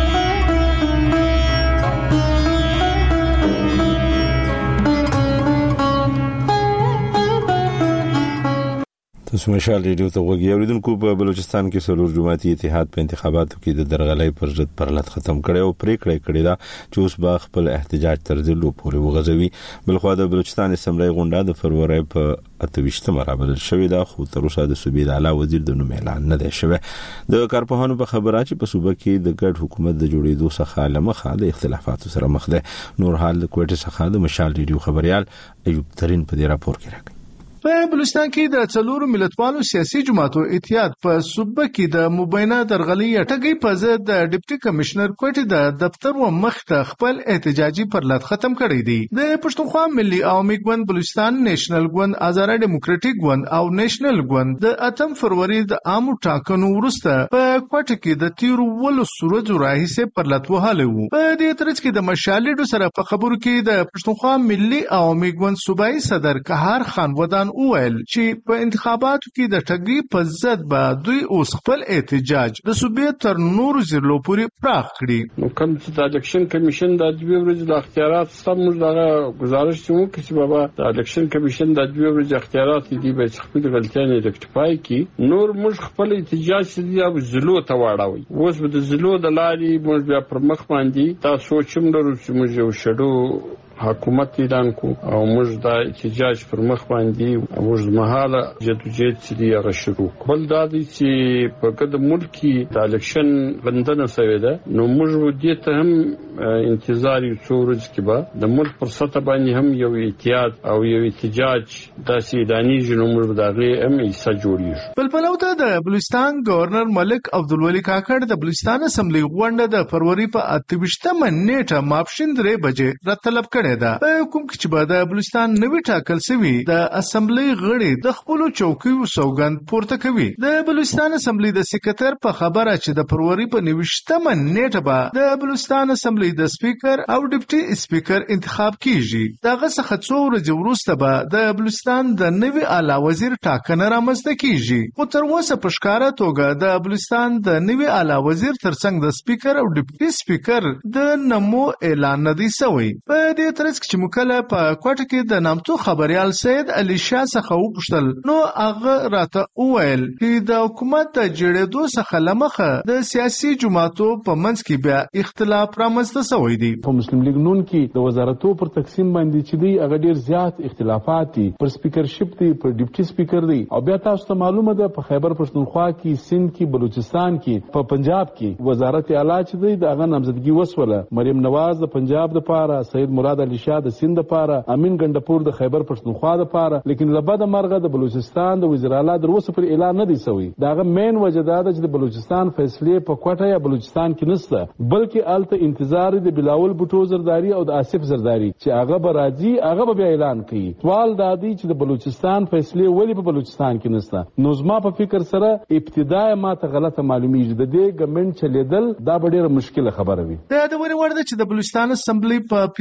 Speaker 1: تاسو مشال ریډیو ته وګورئ. اوریدونکو په بلوچستان کې سلور جماعتي اتحاد په انتخاباتو کې د درغلۍ پر ضد پرلط ختم کړي او پریکړه کړې ده چې اوس به خپل احتجاج تر ضلع پورې وغځوي. بلخو د بلوچستان اسمبلی غونډه د فروری په اتويشتمه رابلل شوې ده، خو تر اوسه د صوبې د اعلی وزیر د نوم اعلان نه دی شوی. د کارپوهانو په خبره چې په صوبه کې د ګډ حکومت د جوړېدو څخه لمخه د اختلافاتو سره مخ ده. نور حال د کوټې څخه د مشال ریډیو خبريال ایوب ترين په دې راپور کې راغلی.
Speaker 14: په بلوچستان کې د څلورو ملتپالو سیاسي جماعتو اتحاد په صوبه کې د مبینه درغلي ټګي په ضد د ډیپټي کمشنر کوټې د دفتر و مخ ته خپل احتجاجي پرلط ختم کړی دی. د پښتونخوا ملي عوامي ګوند، بلوچستان نیشنل ګوند، آزاد ډیموکراټیک ګوند او نیشنل ګوند د اتم فروری د عامو ټاکنو وروسته په کوټه کې د تیرو ولو سورځو راهیسه پرلط وهاله وو. په دې ترڅ کې د مشالډو سره په خبرو کې د پښتونخوا ملي عوامي ګوند صوبایي صدر قهار خان ودان وویل چې په انتخاباتو کې د ټګي په ضد به دوی اوس خپل احتجاج د صوبې تر نورو ضلعو پورې پراخ کړي.
Speaker 15: نو کوم چې د الیکشن کمیشن د دوی ورځې د اختیارات سم موږ دغه گزارش کوو چې بابا د الیکشن کمیشن د دوی ورځې اختیارات دي به خپل غلطیانه ریکټیفای کړي. نور موږ خپل احتجاج د ضلعو ته واړوي. اوس به د ضلعو د لارې موږ بیا پر مخ باندې تاسو چې موږ موږ یو شډو حکومت اعلان کو او موږ د احتجاج پر مخ باندې موږ مهاله جدوجہد چې دی هغه شروع کول. دا دي چې په کده ملکی د الیکشن غندنه شوې ده، نو موږ دې ته هم انتظار یو څو ورځې کې به د ملک پر سطح باندې هم یو اتحاد او یو احتجاج داسې دانی جنو موږ دغه هم ایسه جوړیږي.
Speaker 14: بل بلو ته د بلوچستان گورنر ملک عبدالولی کاکړ د بلوچستان اسمبلی غونډه د فروری په اتويشتمه نیټه ماپښین درې بجې راتلب کړي ده. په کوم کې چې به د بلوچستان نوی ټاکل شوی د اسمبلی غړي د خپل چوکیو سوګند پورته کوي. د بلوچستان اسمبلی د سکرټر په خبره چې د فروری په نوښتمه نیټه به د بلوچستان اسمبلی د سپیکر او ډیپټي سپیکر انتخاب کیږي. دغه څخه څو ورځې وروسته به د بلوچستان د نوی اعلی وزیر ټاکنه رامنځته کیږي. خو تر اوسه په ښکارا توګه د بلوچستان د نوی اعلی وزیر ترڅنګ د سپیکر او ډیپټي سپیکر د نمو اعلان نه دی شوی. په دې ترڅ کې مکله په کوټه کې د نامتو خبريال سید علي شاه څخه وپوښتل، نو هغه راته وویل چې د حکومت د جوړېدو څخه لمخه د سیاسي جماعتو په منځ کې بیا اختلاف رامنځته شوی دی.
Speaker 16: په مسلم لیگ نون کې د وزارتو پر تقسیم باندې چې دی هغه ډیر زیات اختلافات دي، پر سپیکرشپ دی، پر ډیپټي سپیکر دی، او بیا تاسو ته معلومه ده په خیبر پښتونخوا کې، سند کې، بلوچستان کې، په پنجاب کې وزارت اعلی چې دی د هغه نامزدګي وسوله. مریم نواز د پنجاب د پاره، سید مراد علي شاه د سند لپاره، امین ګندپور د خیبر پښتونخوا لپاره، لیکن لبد مرغه د بلوچستان د وزیر اعلی در اوسه پر اعلان نه دی شوی. داغه مین وجه دا ده چې د بلوچستان فیصله په کوټه یا بلوچستان کې نشته، بلکې الته انتظار د بلاول بوټو زرداری او د آصف زرداری چې هغه به راځي، هغه به بیا اعلان کوي. سوال دا دی چې د بلوچستان فیصله ولی په بلوچستان کې نشته. نو زما په فکر سره ابتدای ما ته غلطه معلومیږي. د دې ګمنټ چلیدل دا ډیره مشکله خبره وي.
Speaker 14: د دوري ورده چې د بلوچستان اسمبلی په پنځه شپږ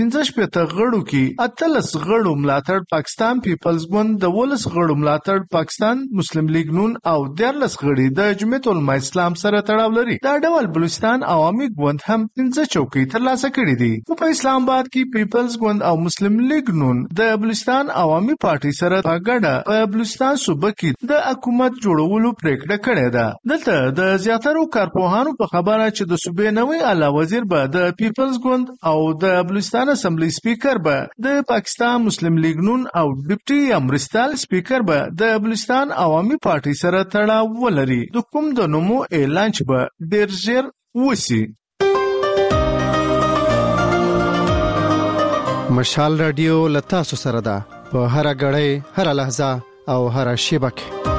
Speaker 14: شپږ غړو کې اتلس غړو ملاتړ پاکستان پیپلز ګوند، د ولس غړو ملاتړ پاکستان مسلم لیگ نون او دیارلس غړي د جمعیت العلماء اسلام سره تړاو لري. دا ډول بلوچستان عوامي ګوند هم پنځه چوکۍ ترلاسه کړې دي. په اسلام آباد کې پیپلز ګوند او مسلم لیگ نون د بلوچستان عوامي پارټي سره په ګډه په بلوچستان صوبه کې د حکومت جوړولو پریکړه کړې ده. دلته د زیاترو کارپوهانو په خبره چې د صوبې نوی اعلی وزیر به د پیپلز ګوند او د بلوچستان اسمبلی سپیکر به د پاکستان مسلم لیگ نون او ډیپټي امرستال سپیکر به د بلوچستان عوامي پارټي سره تړاو ولري. د کوم د نومو اعلان چې به ډیر ژر وشي.
Speaker 17: مشال رادیو لتاسو سره ده په هر غړې هر لحظه او هر شیبه کې.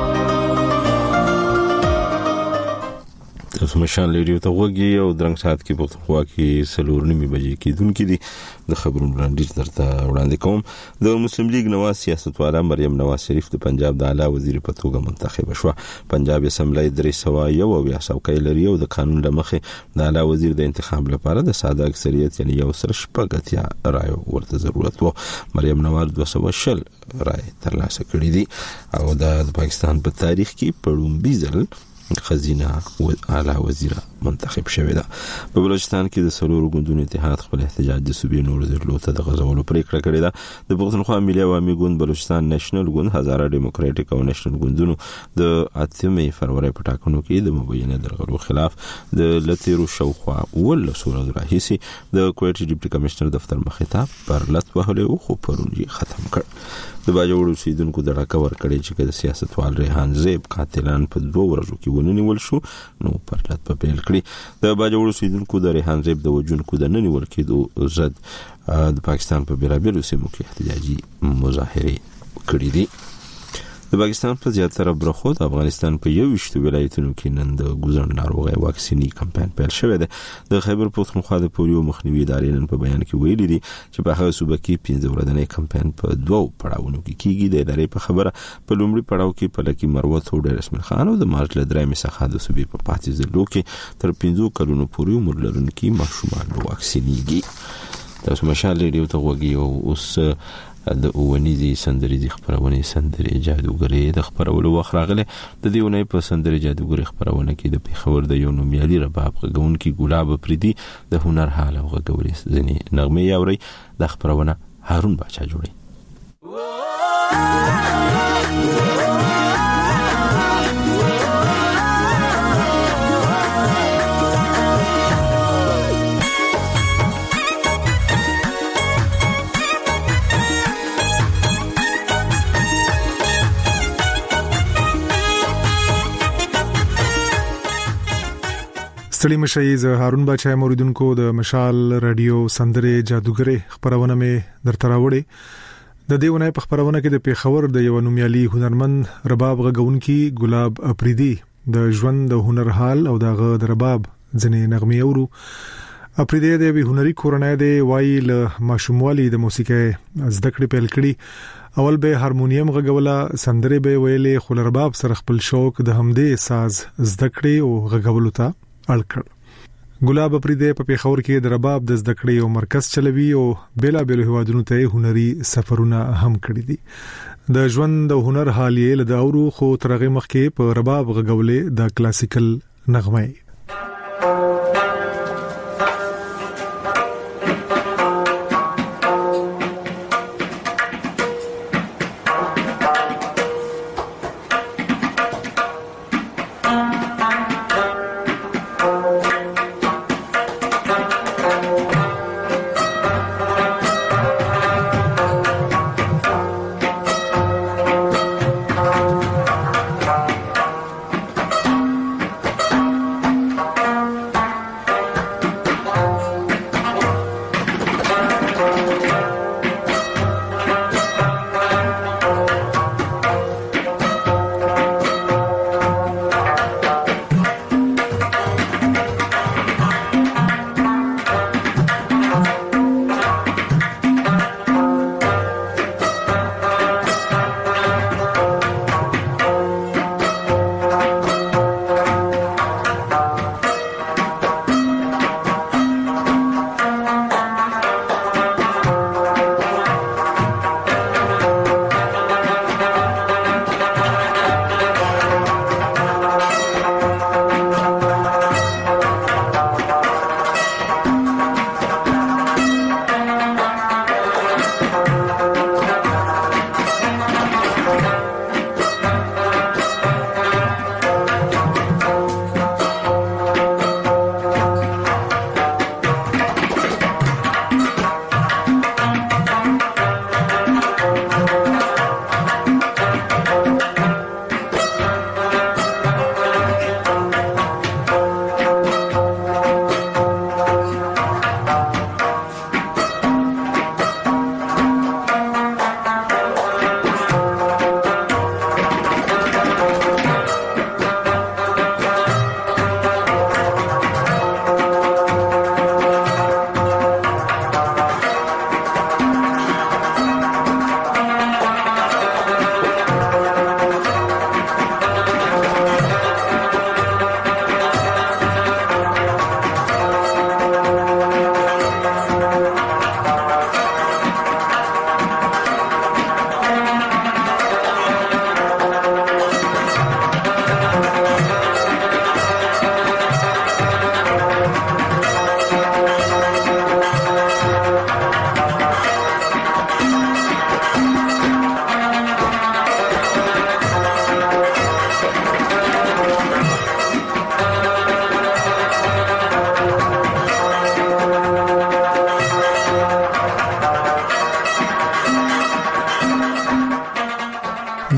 Speaker 1: تاسو مشال رادیو ته وګورئ او درنګ سات کې پښتونخوا کې سلور نیمه بجې کې دونکو دي د خبرونو وړاندیز درته وړاندې کوم. د مسلم لیگ نواز سیاستواله مریم نواز شریف د پنجاب د اعلی وزیر په توګه منتخب شو. پنجاب اسمبلی درې سوه یو او یا څوکۍ لري او د قانون لمخې د اعلی وزیر د انتخاب لپاره د ساده اکثریت یعنی یو سر شپږ اتیا رایو ورته ضرورت وو. مریم نواز دوه سوه شل رای ترلاسه کړې دي او د پاکستان په تاریخ کې په لومړي ځل خزینه و اعلی وزیر منتخب شوی ده. په بلوچستان کې د سلورو ګوندونو اتحاد خپل احتجاج د صوبې نور ضرورو ته د غزولو پریکړه کړې ده. د پښتونخوا ملي عوامي ګوند، بلوچستان نېشنل ګوند، هزاره ډیموکراټیک او نېشنل ګوندونو د اتمې فروری په ټاکنو کې د مبینه درغلو خلاف د لتیرو شوخوا ولسو راهیسي د کوټ ډیپټي کمشنر دفتر مخې ته پر لټ وهلو خو پرونجي ختم کړ. د باجوړو سیدونکو د راکور کړي چې د سیاستوال ریحان زیب قاتلان په دوه ورځو کې ونیول شو نو پر لټ په پیل کړی. د باجوړو سیدونکو د ریحان زیب د وجونکو د ننیول کېدو زد د پاکستان په بیلابیلو سیمو کې احتجاجي مظاهره کړې دي. د پاکستان په زیاتره برخو د افغانستان په یو ویشتو ولایتونو کې نن د ګوزن ناروغي واکسینی کمپاین پیل شوی دی. د خیبر پښتونخوا د پولیو مخنیوي ادارې نن په بیان کې ویلي دي چې په هغه صوبه کې پنځه ورځې کمپاین په دوه پړاوونو کې کیږي. د ادارې په خبره په لومړي پړاو کې په لکه مروت او ډیر اسمن خان او د مارچ ل درېمې څخه د صوبې په پاتې ځلو کې تر پنځو کلونو پورې عمر لرونکي ماشومان واکسینیږي. تاسو مشال ریډیو ته وګورئ او اوس د اونیزي سندري خبرونه سندري جادوګري د خبرولو وخت راغله. د دې ونې په سندري جادوګري خبرونه کې د پیښور د یو نومیالي رباب غږون کې ګلاب پریدي د هنر حال او غږوري ځنی نغمه یاوري د خبرونه هارون باچا جوړي.
Speaker 18: ستړي مشي ز هارون باچا موریدونکو د مشال رادیو سندره جادوګری خبرونه مې درته راوړي. د دې ونې په خبرونه کې د پیښور د یو نومیالي هنرمند رباب غږونکي ګلاب اپریدي د ژوند د هنر حال او دغه د رباب ځنې نغمې اورو. اپریدي د وی هنري کورنۍ د وایل ماشوموالي د موسیقي زده کړې پیل کړي. اول به هارمونیم غږوله، سندره به ویلې، خو رباب سره خپل شوق د همدې ساز زده کړې او غږولو ته الکړ. ګلاب اپریدي په پیښور کې د رباب د زده کړې او مرکز چلوي او بیلا بیل هوادونو ته هنري سفرونه هم کړی دي. د ژوند د هنر حال یې له اورو خو ترغه مخ کې په رباب غږولې د کلاسیکل نغمه.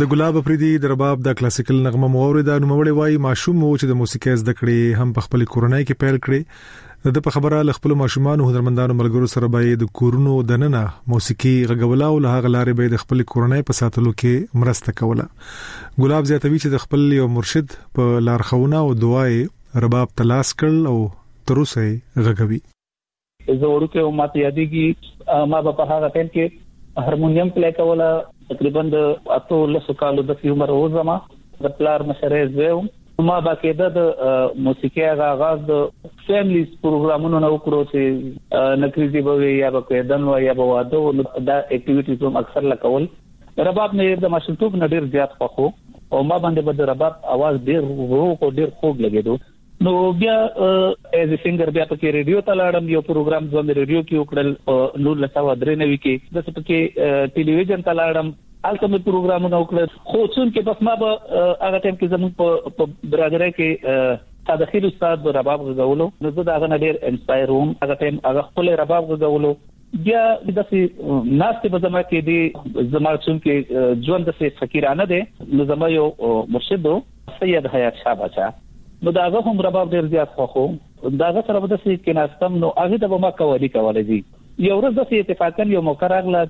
Speaker 18: د ګلاب افریدي د رباب د کلاسیکل نغمه موریدا نوموړی وای ماشوم مو چې د موسیقي زده کړې هم په خپل کورنۍ کې پیل کړي د په خبره ل خپل ماشومان او هنرمندانو ملګرو سره به د کورونو دننه موسیقي غږولا او له هغه لارې به د خپل کورنۍ په ساتلو کې مرسته کوله. ګلاب زیاتوي چې د خپل یو مرشد په لارښوونه او دعای رباب تلاش کړ او تر اوسه غږوي.
Speaker 19: زه ورکه ماته یادېږي ما په هغه ټیم کې هارمونیم پلی کوله تقریبا د اته لسو کالو د عمر و زما د پلار مشرې زو ما باقاعده د موسیقي آغاز د فیملی پروګرامونو نو کړو چې نکریزي به یا به دن و یا به واده دا اکټیویټیز هم اکثر لکول. رباب نه د ماشومتوب نه ډیر زیات خوښو او ما باندې به د رباب आवाज ډیر ورو او ډیر خوږ لګیدو. نو بیا ایز ا سنگر بیا په کې ریډیو ته لاړم یو پروګرام ځوند ریډیو کې وکړل نور لسا ودرې نوي کې د څه کې ټلویزیون ته لاړم الته مې پروګرامونه وکړل خو څون کې بس ما به هغه ټیم کې زموږ په برادرۍ کې تدخیر استاد رباب غوولو نو زه دا غن ډیر انسپایر وم هغه ټیم هغه خپل رباب غوولو بیا د څه ناستې په زما کې دی زما څون کې ژوند د څه فقیرانه دی نو زما یو مرشد سید حیات شاه بچا نو داغه هم رباب ډیر زیات خوښو داغه سره به د څه کې ناستم نو هغه د ما کولی کولای دي. یو ورځ د اتفاقا یو موقع راغله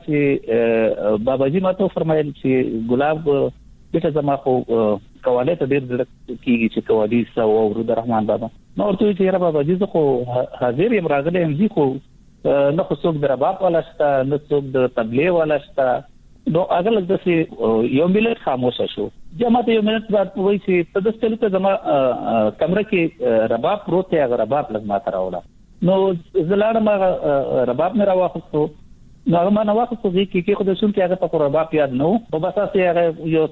Speaker 19: چې باباجي ماته فرمایل چې ګلاب دته زما خو کولی ته ډیر کیږي چې کولی سو او ورود رحمان بابا نو ورته چې را باباجي زه خو حاضر یم راغله ام زی خو نه خو څوک د رباب ولا شته نه څوک د تبلیغ ولا شته نو هغه لږ د یو ملت خاموش شو. جماعت یو منټ بعد وایي چې په داسې چلو ته زما کمره کې رباب پروت دی هغه رباب لږ ماته راوړه نو زلاړم هغه رباب مې راواخستو نو هغه ما نه واخستو چې کې خو د شون کې هغه په رباب یاد نو په باساسي هغه یو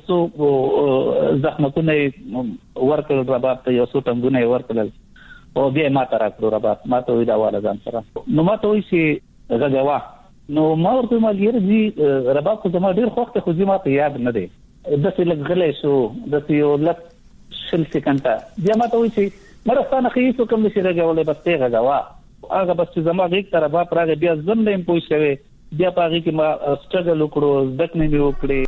Speaker 19: څو زخمتونه ورکړل رباب ته یو څو ټنګونه ورکړل او بیا ماته راکړو رباب ماته وی دا والا ځان سره نو ماته وی چې غږوا نو ما ورته مال یې دي رباب خو زما ډیر خوښ ته خو زما ته یاد نه دی د څه لګلې شو د څه یو لک شل سکندې بیا ماته وی چې مرستانه خېسو کوم شي راغولې بس ته غوا هغه بس زما غیږ تر رباب راغی بیا زم نه پوي شوی بیا پاږي کې ما سټرګل وکړو دک نه وکړي.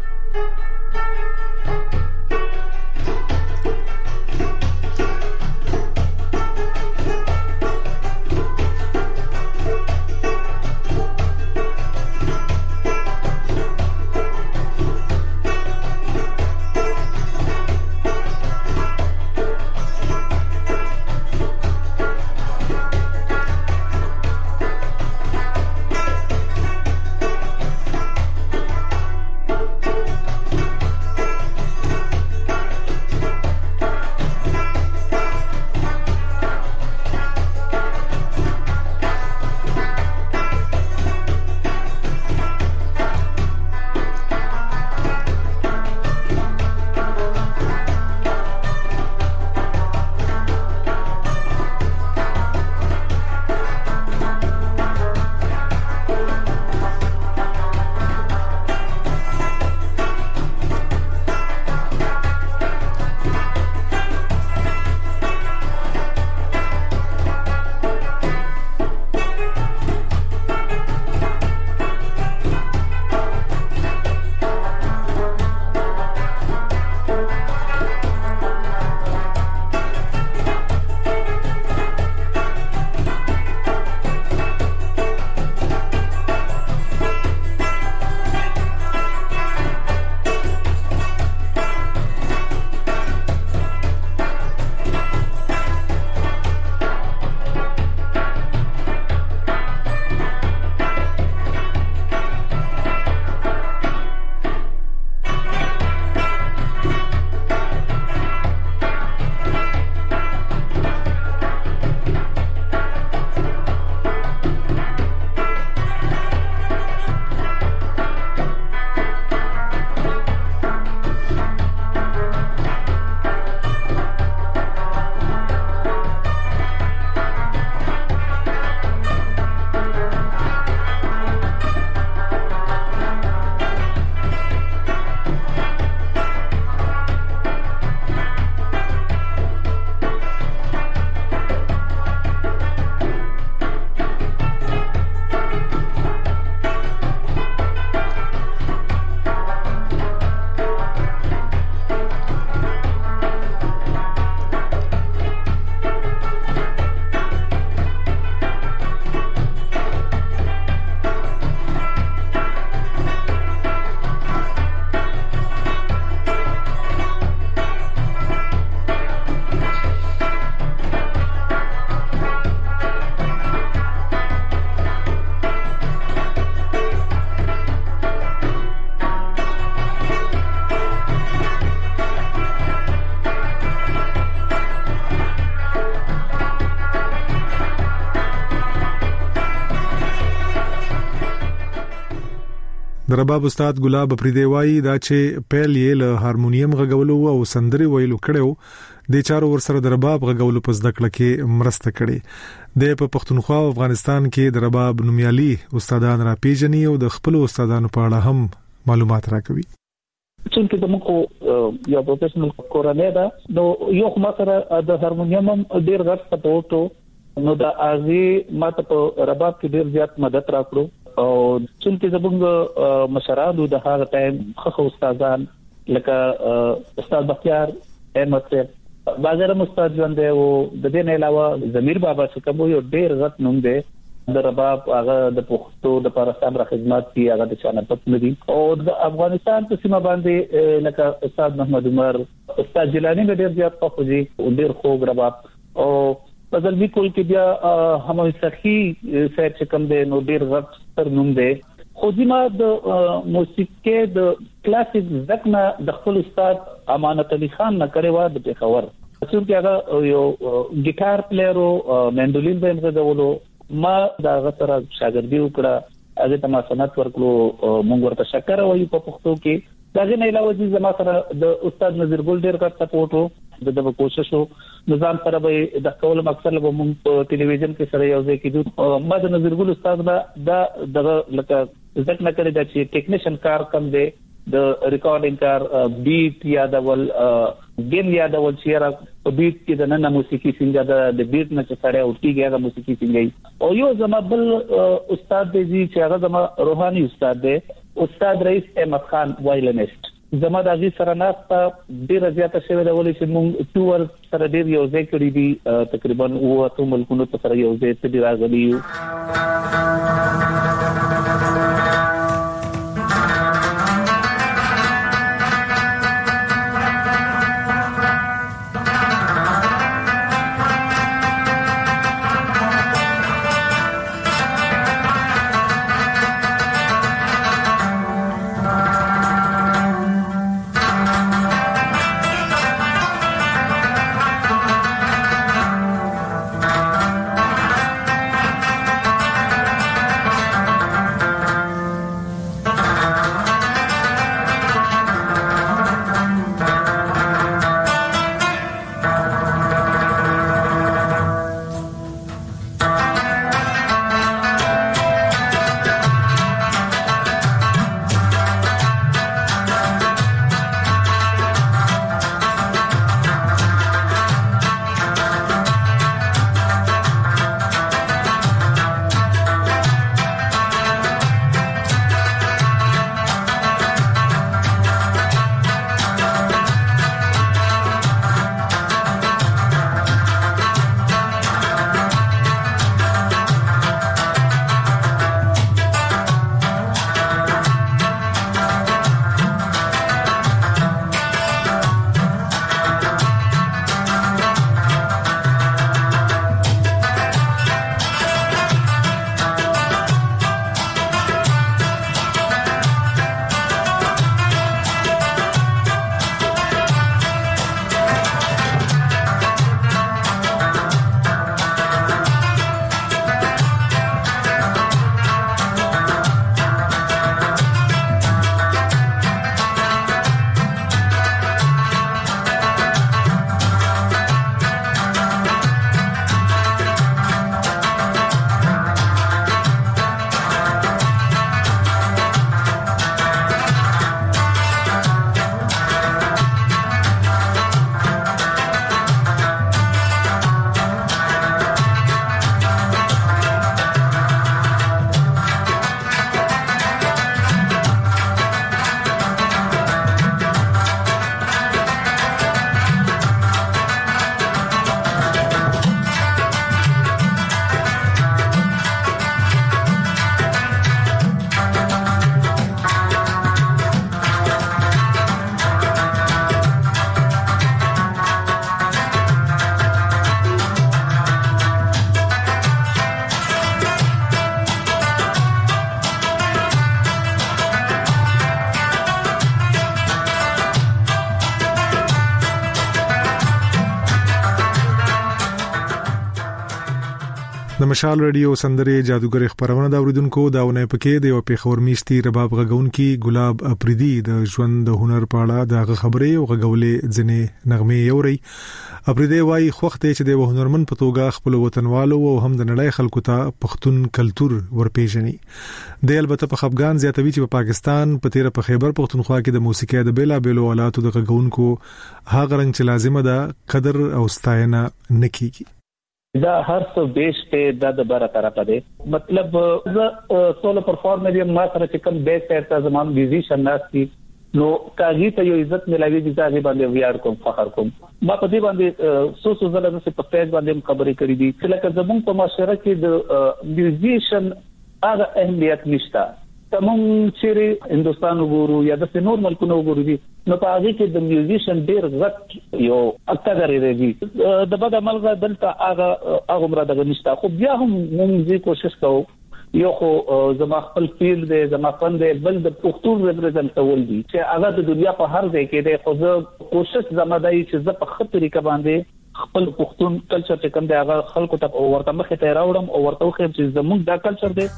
Speaker 18: د رباب استاد ګلاب افریدی وایي دا چې پیل یې له هارمونیم غږولو او سندري ویلو کړو د چارو ورسره د رباب غږولو په زده کړه کې مرسته کړې د په پښتونخوا او افغانستان کې د رباب نومیالي استادان را پیژني او د خپل استادانو په اړه هم معلومات راکوي.
Speaker 19: چې د موږ یو پروفیشنل کورنۍ دا نو یو خمسره د هارمونیم ډیر غټ سپورټ نو دا ازي ماته په رباب کې ډیر زیات مدد راکړو او چې زموږ مشرانو د هغه ټایم خو استادان لکه استاد بختیار احمد صاحب بازار استاد ژوند دی او د دې نه علاوه ضمیر بابا چې کوم یو ډیر غټ نوم دی د رباب هغه د پښتو د پرستان را خدمات کی هغه د چانه پت ندي او د افغانستان په سیمه باندې لکه استاد محمد عمر استاد جیلانی ډیر زیات په دي ډیر خوږ رباب او بدل وی کول کې بیا هم سخی سیر چې کوم دی نو ډیر غټ تر نوم دی خو ځما د موسیقي د کلاسیک ځکه د خپل استاد امانت علي خان نه کړی و د پیښور چې هغه یو ګیټار پلیئر او مندولین به غوړو ما دا غتره شاګردي وکړه هغه ته ما سنت ورکړو مونږ ورته شکر وایو په پښتو کې دا غي نه علاوه چې زما سره د استاد نذیر ګل ډیر کار سپورټ د دغه کوشش نظام سره به د کول مقصد له مونږ په ټلویزیون کې سره یو ځای کېدو ما د نذیر ګل استاد دا دغه لکه ځکه نه کړی دا چې ټیکنیشن کار کم دی د ریکارډینګ کار بیت یا د ول ګیم یا د ول شیرا په بیت کې د نن موسیقي څنګه د بیت نه چې سره اوټیږي هغه موسیقي څنګه او یو زما بل استاد دی چې هغه زما روحاني استاد دی استاد رئیس احمد خان وایلنست زما د غي سره ناستا ډیر زیاته شوی د ولې چې موږ ټور سره ډیر یو ځای کړی دي تقریبا اوه اتو ملکونو ته سره یو ځای ته راغلی یو.
Speaker 18: د مشال رادیو سندره جادوګر خبرونه دا اوریدونکو داونه پکې د یو پیښور میشتي رباب غږونکي ګلاب اپریدي د ژوند د هنر په اړه د خبرې او غږولې ځنې نغمه یوري. اپریدي وايي خوخته چې د هنرمن په توګه خپل وطنوالو او هم د نړۍ خلکو ته پښتون کلچر ورپېژني. د البته په افغان زیاتوي چې په پاکستان په تیر په خیبر پښتونخوا کې د موسیقي د بیلا بیلو آلاتو د غږونکو هغه رنګ چې لازمه ده قدر او ستاینه نکېږي.
Speaker 19: دا هر څه بیس ته د بره طرف ده. مطلب زه سولو پرفارمر یم، ما سره چې کوم بیس ته زمام میوزیشن ناشتي نو کاږي ته یو عزت ملایوي دي چې باندې ویار کوم فخر کوم. ما په دې باندې سو سو زله د په پیج باندې خبرې کړې دي چې لکه زمون په معاشره کې د میوزیشن هغه اهمیت نشته. تمام چې هندستان وګورو یا د نور ملکونو وګورو دي نو په هغه کې د میوزیشن ډېر غټ یو اکثر لري. د بد عمل دلته هغه هغه مراد نشته، خو بیا هم موږ کوشش کوو یو خو زما خپل فیلډ دی، زما فن دی، بل د پښتون ریپرزنټ کول دي چې هغه د دنیا په هر ځای کې دی. خو زه کوشش زما دی چې زه په خپل طریقه باندې خپل پښتون کلچر چې کوم دی هغه خلکو ته ورته مخې ته راوړم او ورته وښیم چې زموږ دا کلچر دی.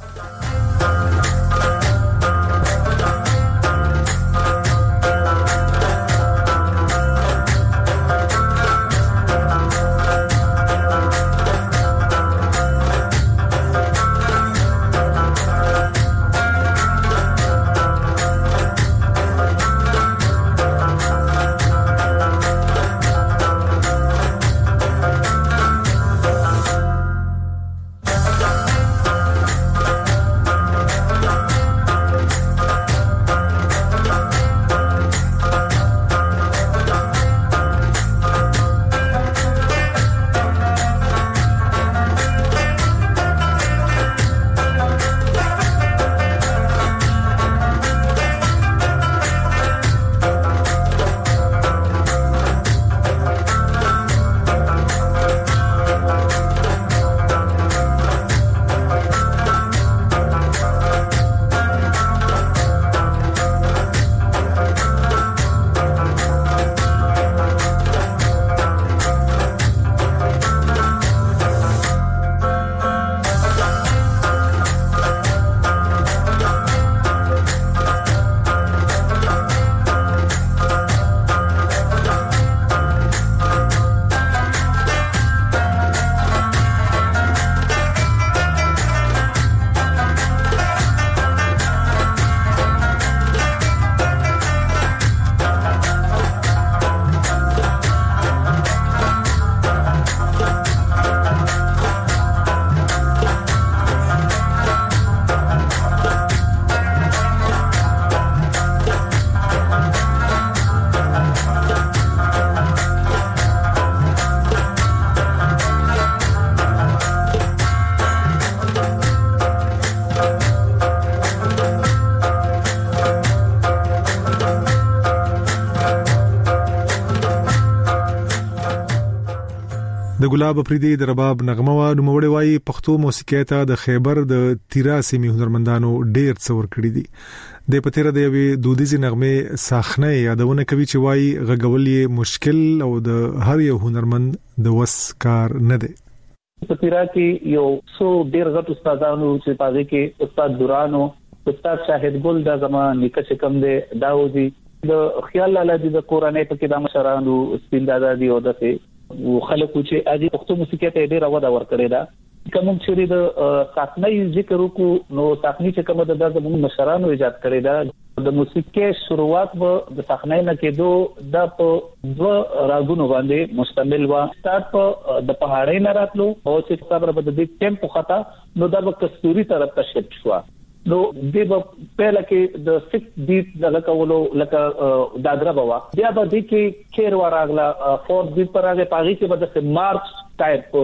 Speaker 18: د ګلاب اپریدي د رباب نغمه وا نوموړی وايي پښتو موسیقي ته د خیبر د تیرا سیمې هنرمندانو ډېر څور کړی دي. د پتیره د یوې دودیزي نغمه ساخنه یادونه کوي چې وايي غږول یې مشکل او د هر یو هنرمند د وس کار نه دی.
Speaker 19: پتیرا کې یو څو ډېر غټ استادانو چې پاره کې استاد دورانو، استاد شاهد ګل د زمان نیکه چې کوم دی داودي د خیال لاله د قرآنی په کې د مشرانو استنداد دي او دغه خلکو چې اجي پښتو موسیقي ته ډېر ودا ورکړی دا. کوم چې د ساخنۍ ذکر وکړو نو ساخنۍ چې کومه د زموږ مشرانو ایجاد کړی دا د موسیقي شروعات به د ساخنۍ نه کېدو د په دوه راګونو باندې مشتمل و. سٹارټ په د پهاړۍ نه راتلو او چې صبر به د دې ټیمپو خطا نو دا به کستوري طرف ته شفت شو. نو د پهلا کې د سکس بیټ دغه کولو لکه دادرا بوا بیا به د کې کیر وراغلا فور بیټ پر هغه پاغي کې به د مارچ ټایپ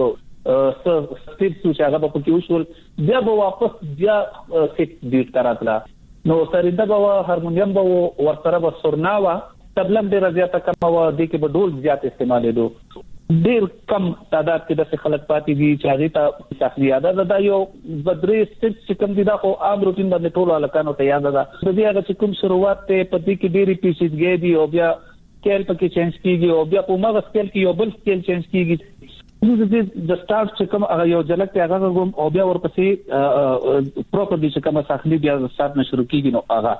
Speaker 19: سټیپ چې هغه په کې وشول بیا به واپس بیا سکس بیټ تراتلا. نو سریدا بوا هارمونیم به ورسره به سورناوا تبلم ډیر زیاته کم و د کې به ډول زیات استعمالېدو. ډیر کم تعداد کې د خلک پاتې دي چې هغه ته شخصي یاد ده یو بدري سټ چې کوم دي دا خو عام روټین باندې ټول الکانو ته یاد ده. د دې هغه چې کوم شروعات ته پدې کې ډېری پیچیدګي دي او بیا سکیل پکې چینج کیږي او بیا په مغه سکیل کې یو بل سکیل چینج کیږي. د سٹارټ چې کوم هغه یو جلک ته هغه کوم او بیا ورپسې پروپرلی چې کوم ساخلی بیا سٹارټ نه شروع کیږي نو هغه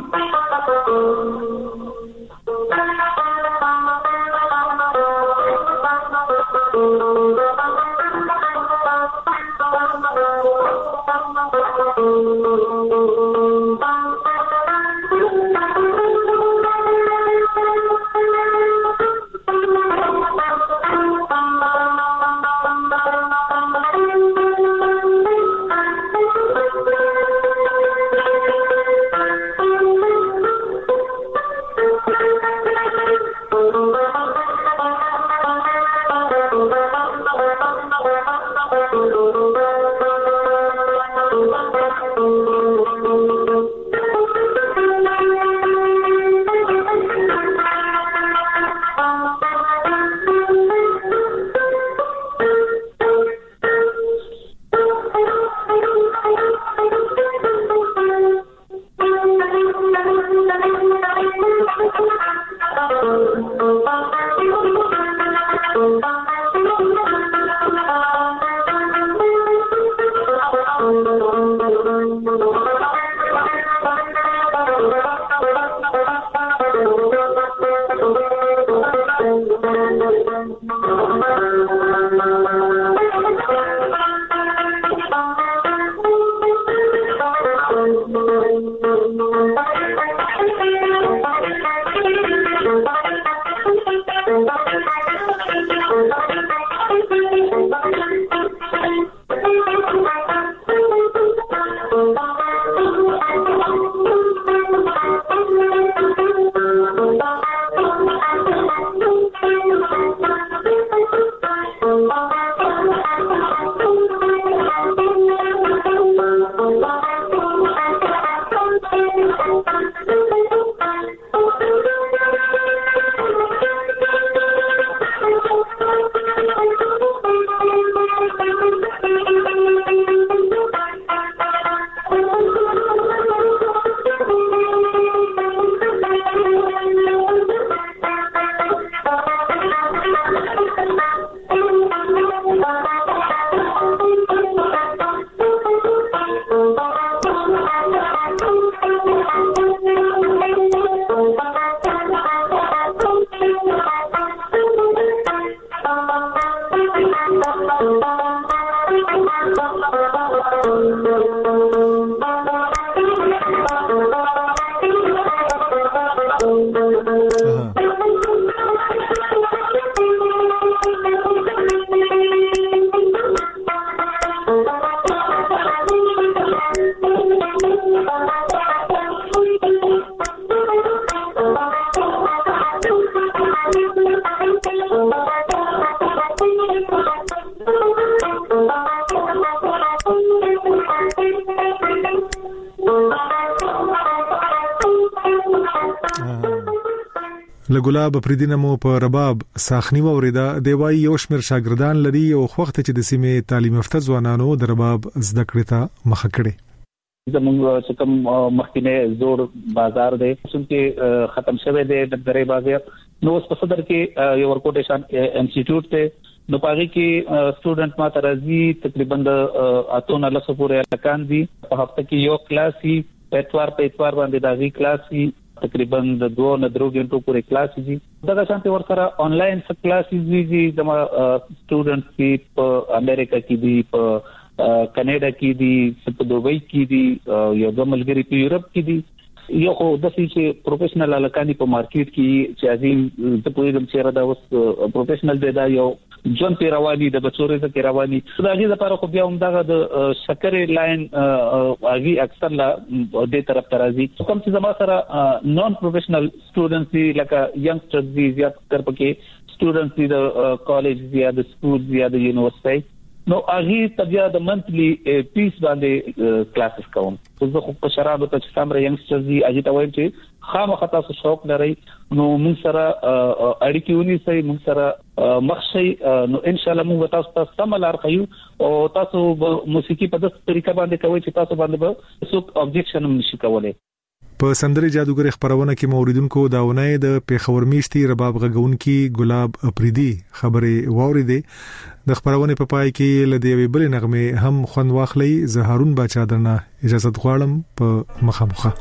Speaker 18: لګلاب پریدینه مو په رباب ساخنی وریدا دیوای یو شمیر شاګردان لري او وخت چې د سیمې تعلیم یافته ځوانانو د رباب زده کړې ته مخه کړي
Speaker 19: زموږ چې کوم مخکینه زور بازار دی چې ختم شوه دی د درې بازار نو په صدر کې یو ورکوټیشن انسټیټیوټ ته نو پاره کې سټوډنټ ما ترازی تقریبا اتونه لسه پورې لکان دي په هفته کې یو کلاس ای په اتوار په اتوار باندې داغي کلاس ای تقریبا د دوه نه درو غنټو پورې کلاس دي دا شانتي ورسره آنلاین څه کلاسز دي د سټوډنټس کې په امریکا کې دي په کینیډا کې دي په دوبۍ کې دي یو د ملګری په یورپ کې دي یو خو د چې پروفیشنل الکانی په مارکیټ کې چې ازي د پوهیږم چې را دا اوس پروفیشنل دی دا یو جون پیروانی د بچورې څخه پیروانی دا غي لپاره خو بیا هم دا د شکرې لاین اغي اکثر لا د طرف ترازی کوم چې زما سره نون پروفیشنل سټوډنټس لکه ینګسترز دي زیات تر پکې سټوډنټس د کالج یا د سکول یا د یونیورسيټي نو اغي تبیا د منثلی پیس باندې کلاسز کوم زه خو په شراب ته چې سمره ینګسترز دي اجي ته وایم چې خامخا تاسو شوق لري نو موږ سره اړیکې ونی سي موږ سره مخشي نو ان شاء الله موږ تاسو ته سملار خيو او تاسو موسیقي په داسې طریقه باندې کوي چې تاسو باندې به څوک اوبجیکشن هم نشي کولای
Speaker 18: په سندري جادوګر خبرونه کې موریدونکو داونه د پیښور میشتي رباب غږونکي ګلاب اپریدي خبره واوریده د خبرونه په پای کې لدی بل نغمه هم خوند واخلي زه هارون باچا درنه اجازه غواړم په مخامخه.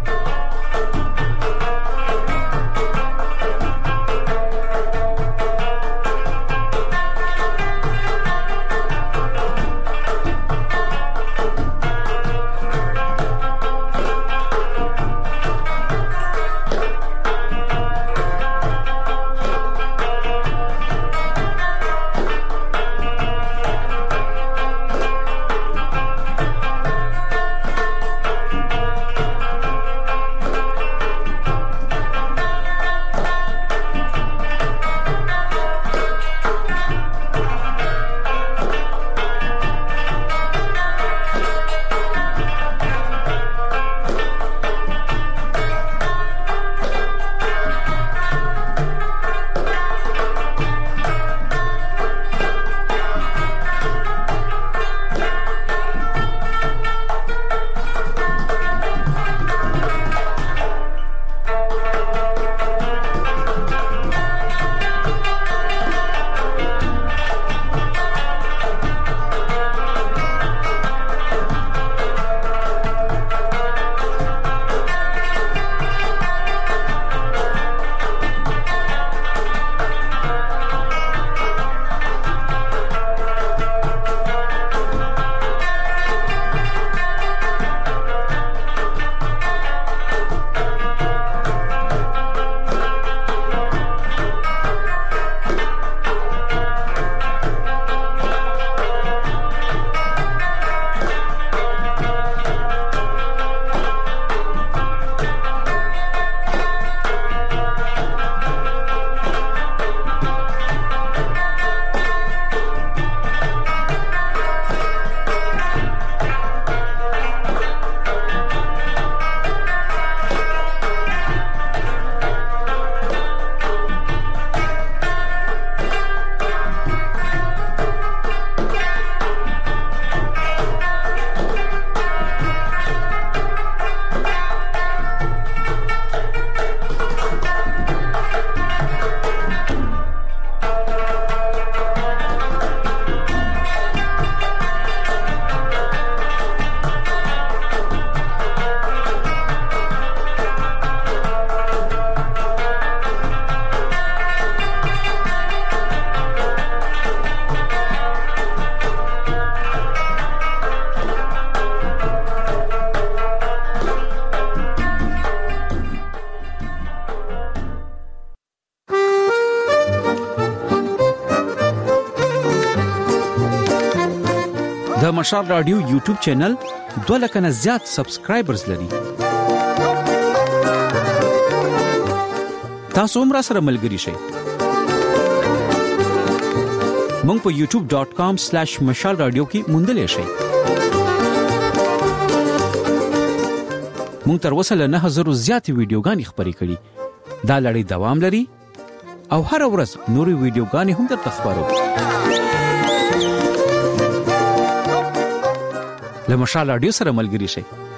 Speaker 20: د مشال رادیو یوټیوب چینل دوه لک نه زیات سبسکرایبرز لري. تاسو هم را سره ملګري شئ. مونږ په یوټیوب ډاٹ کام سلیش مشال رادیو کې موندلې شئ. مونږ تر اوسه له نه هزار زیات ویډیوګانې خبرې کړې. دا لړۍ دوام لري او هر ورځ نوري ویډیوګانې هم درته خبرو. له مشال رادیو سره ملګري شئ.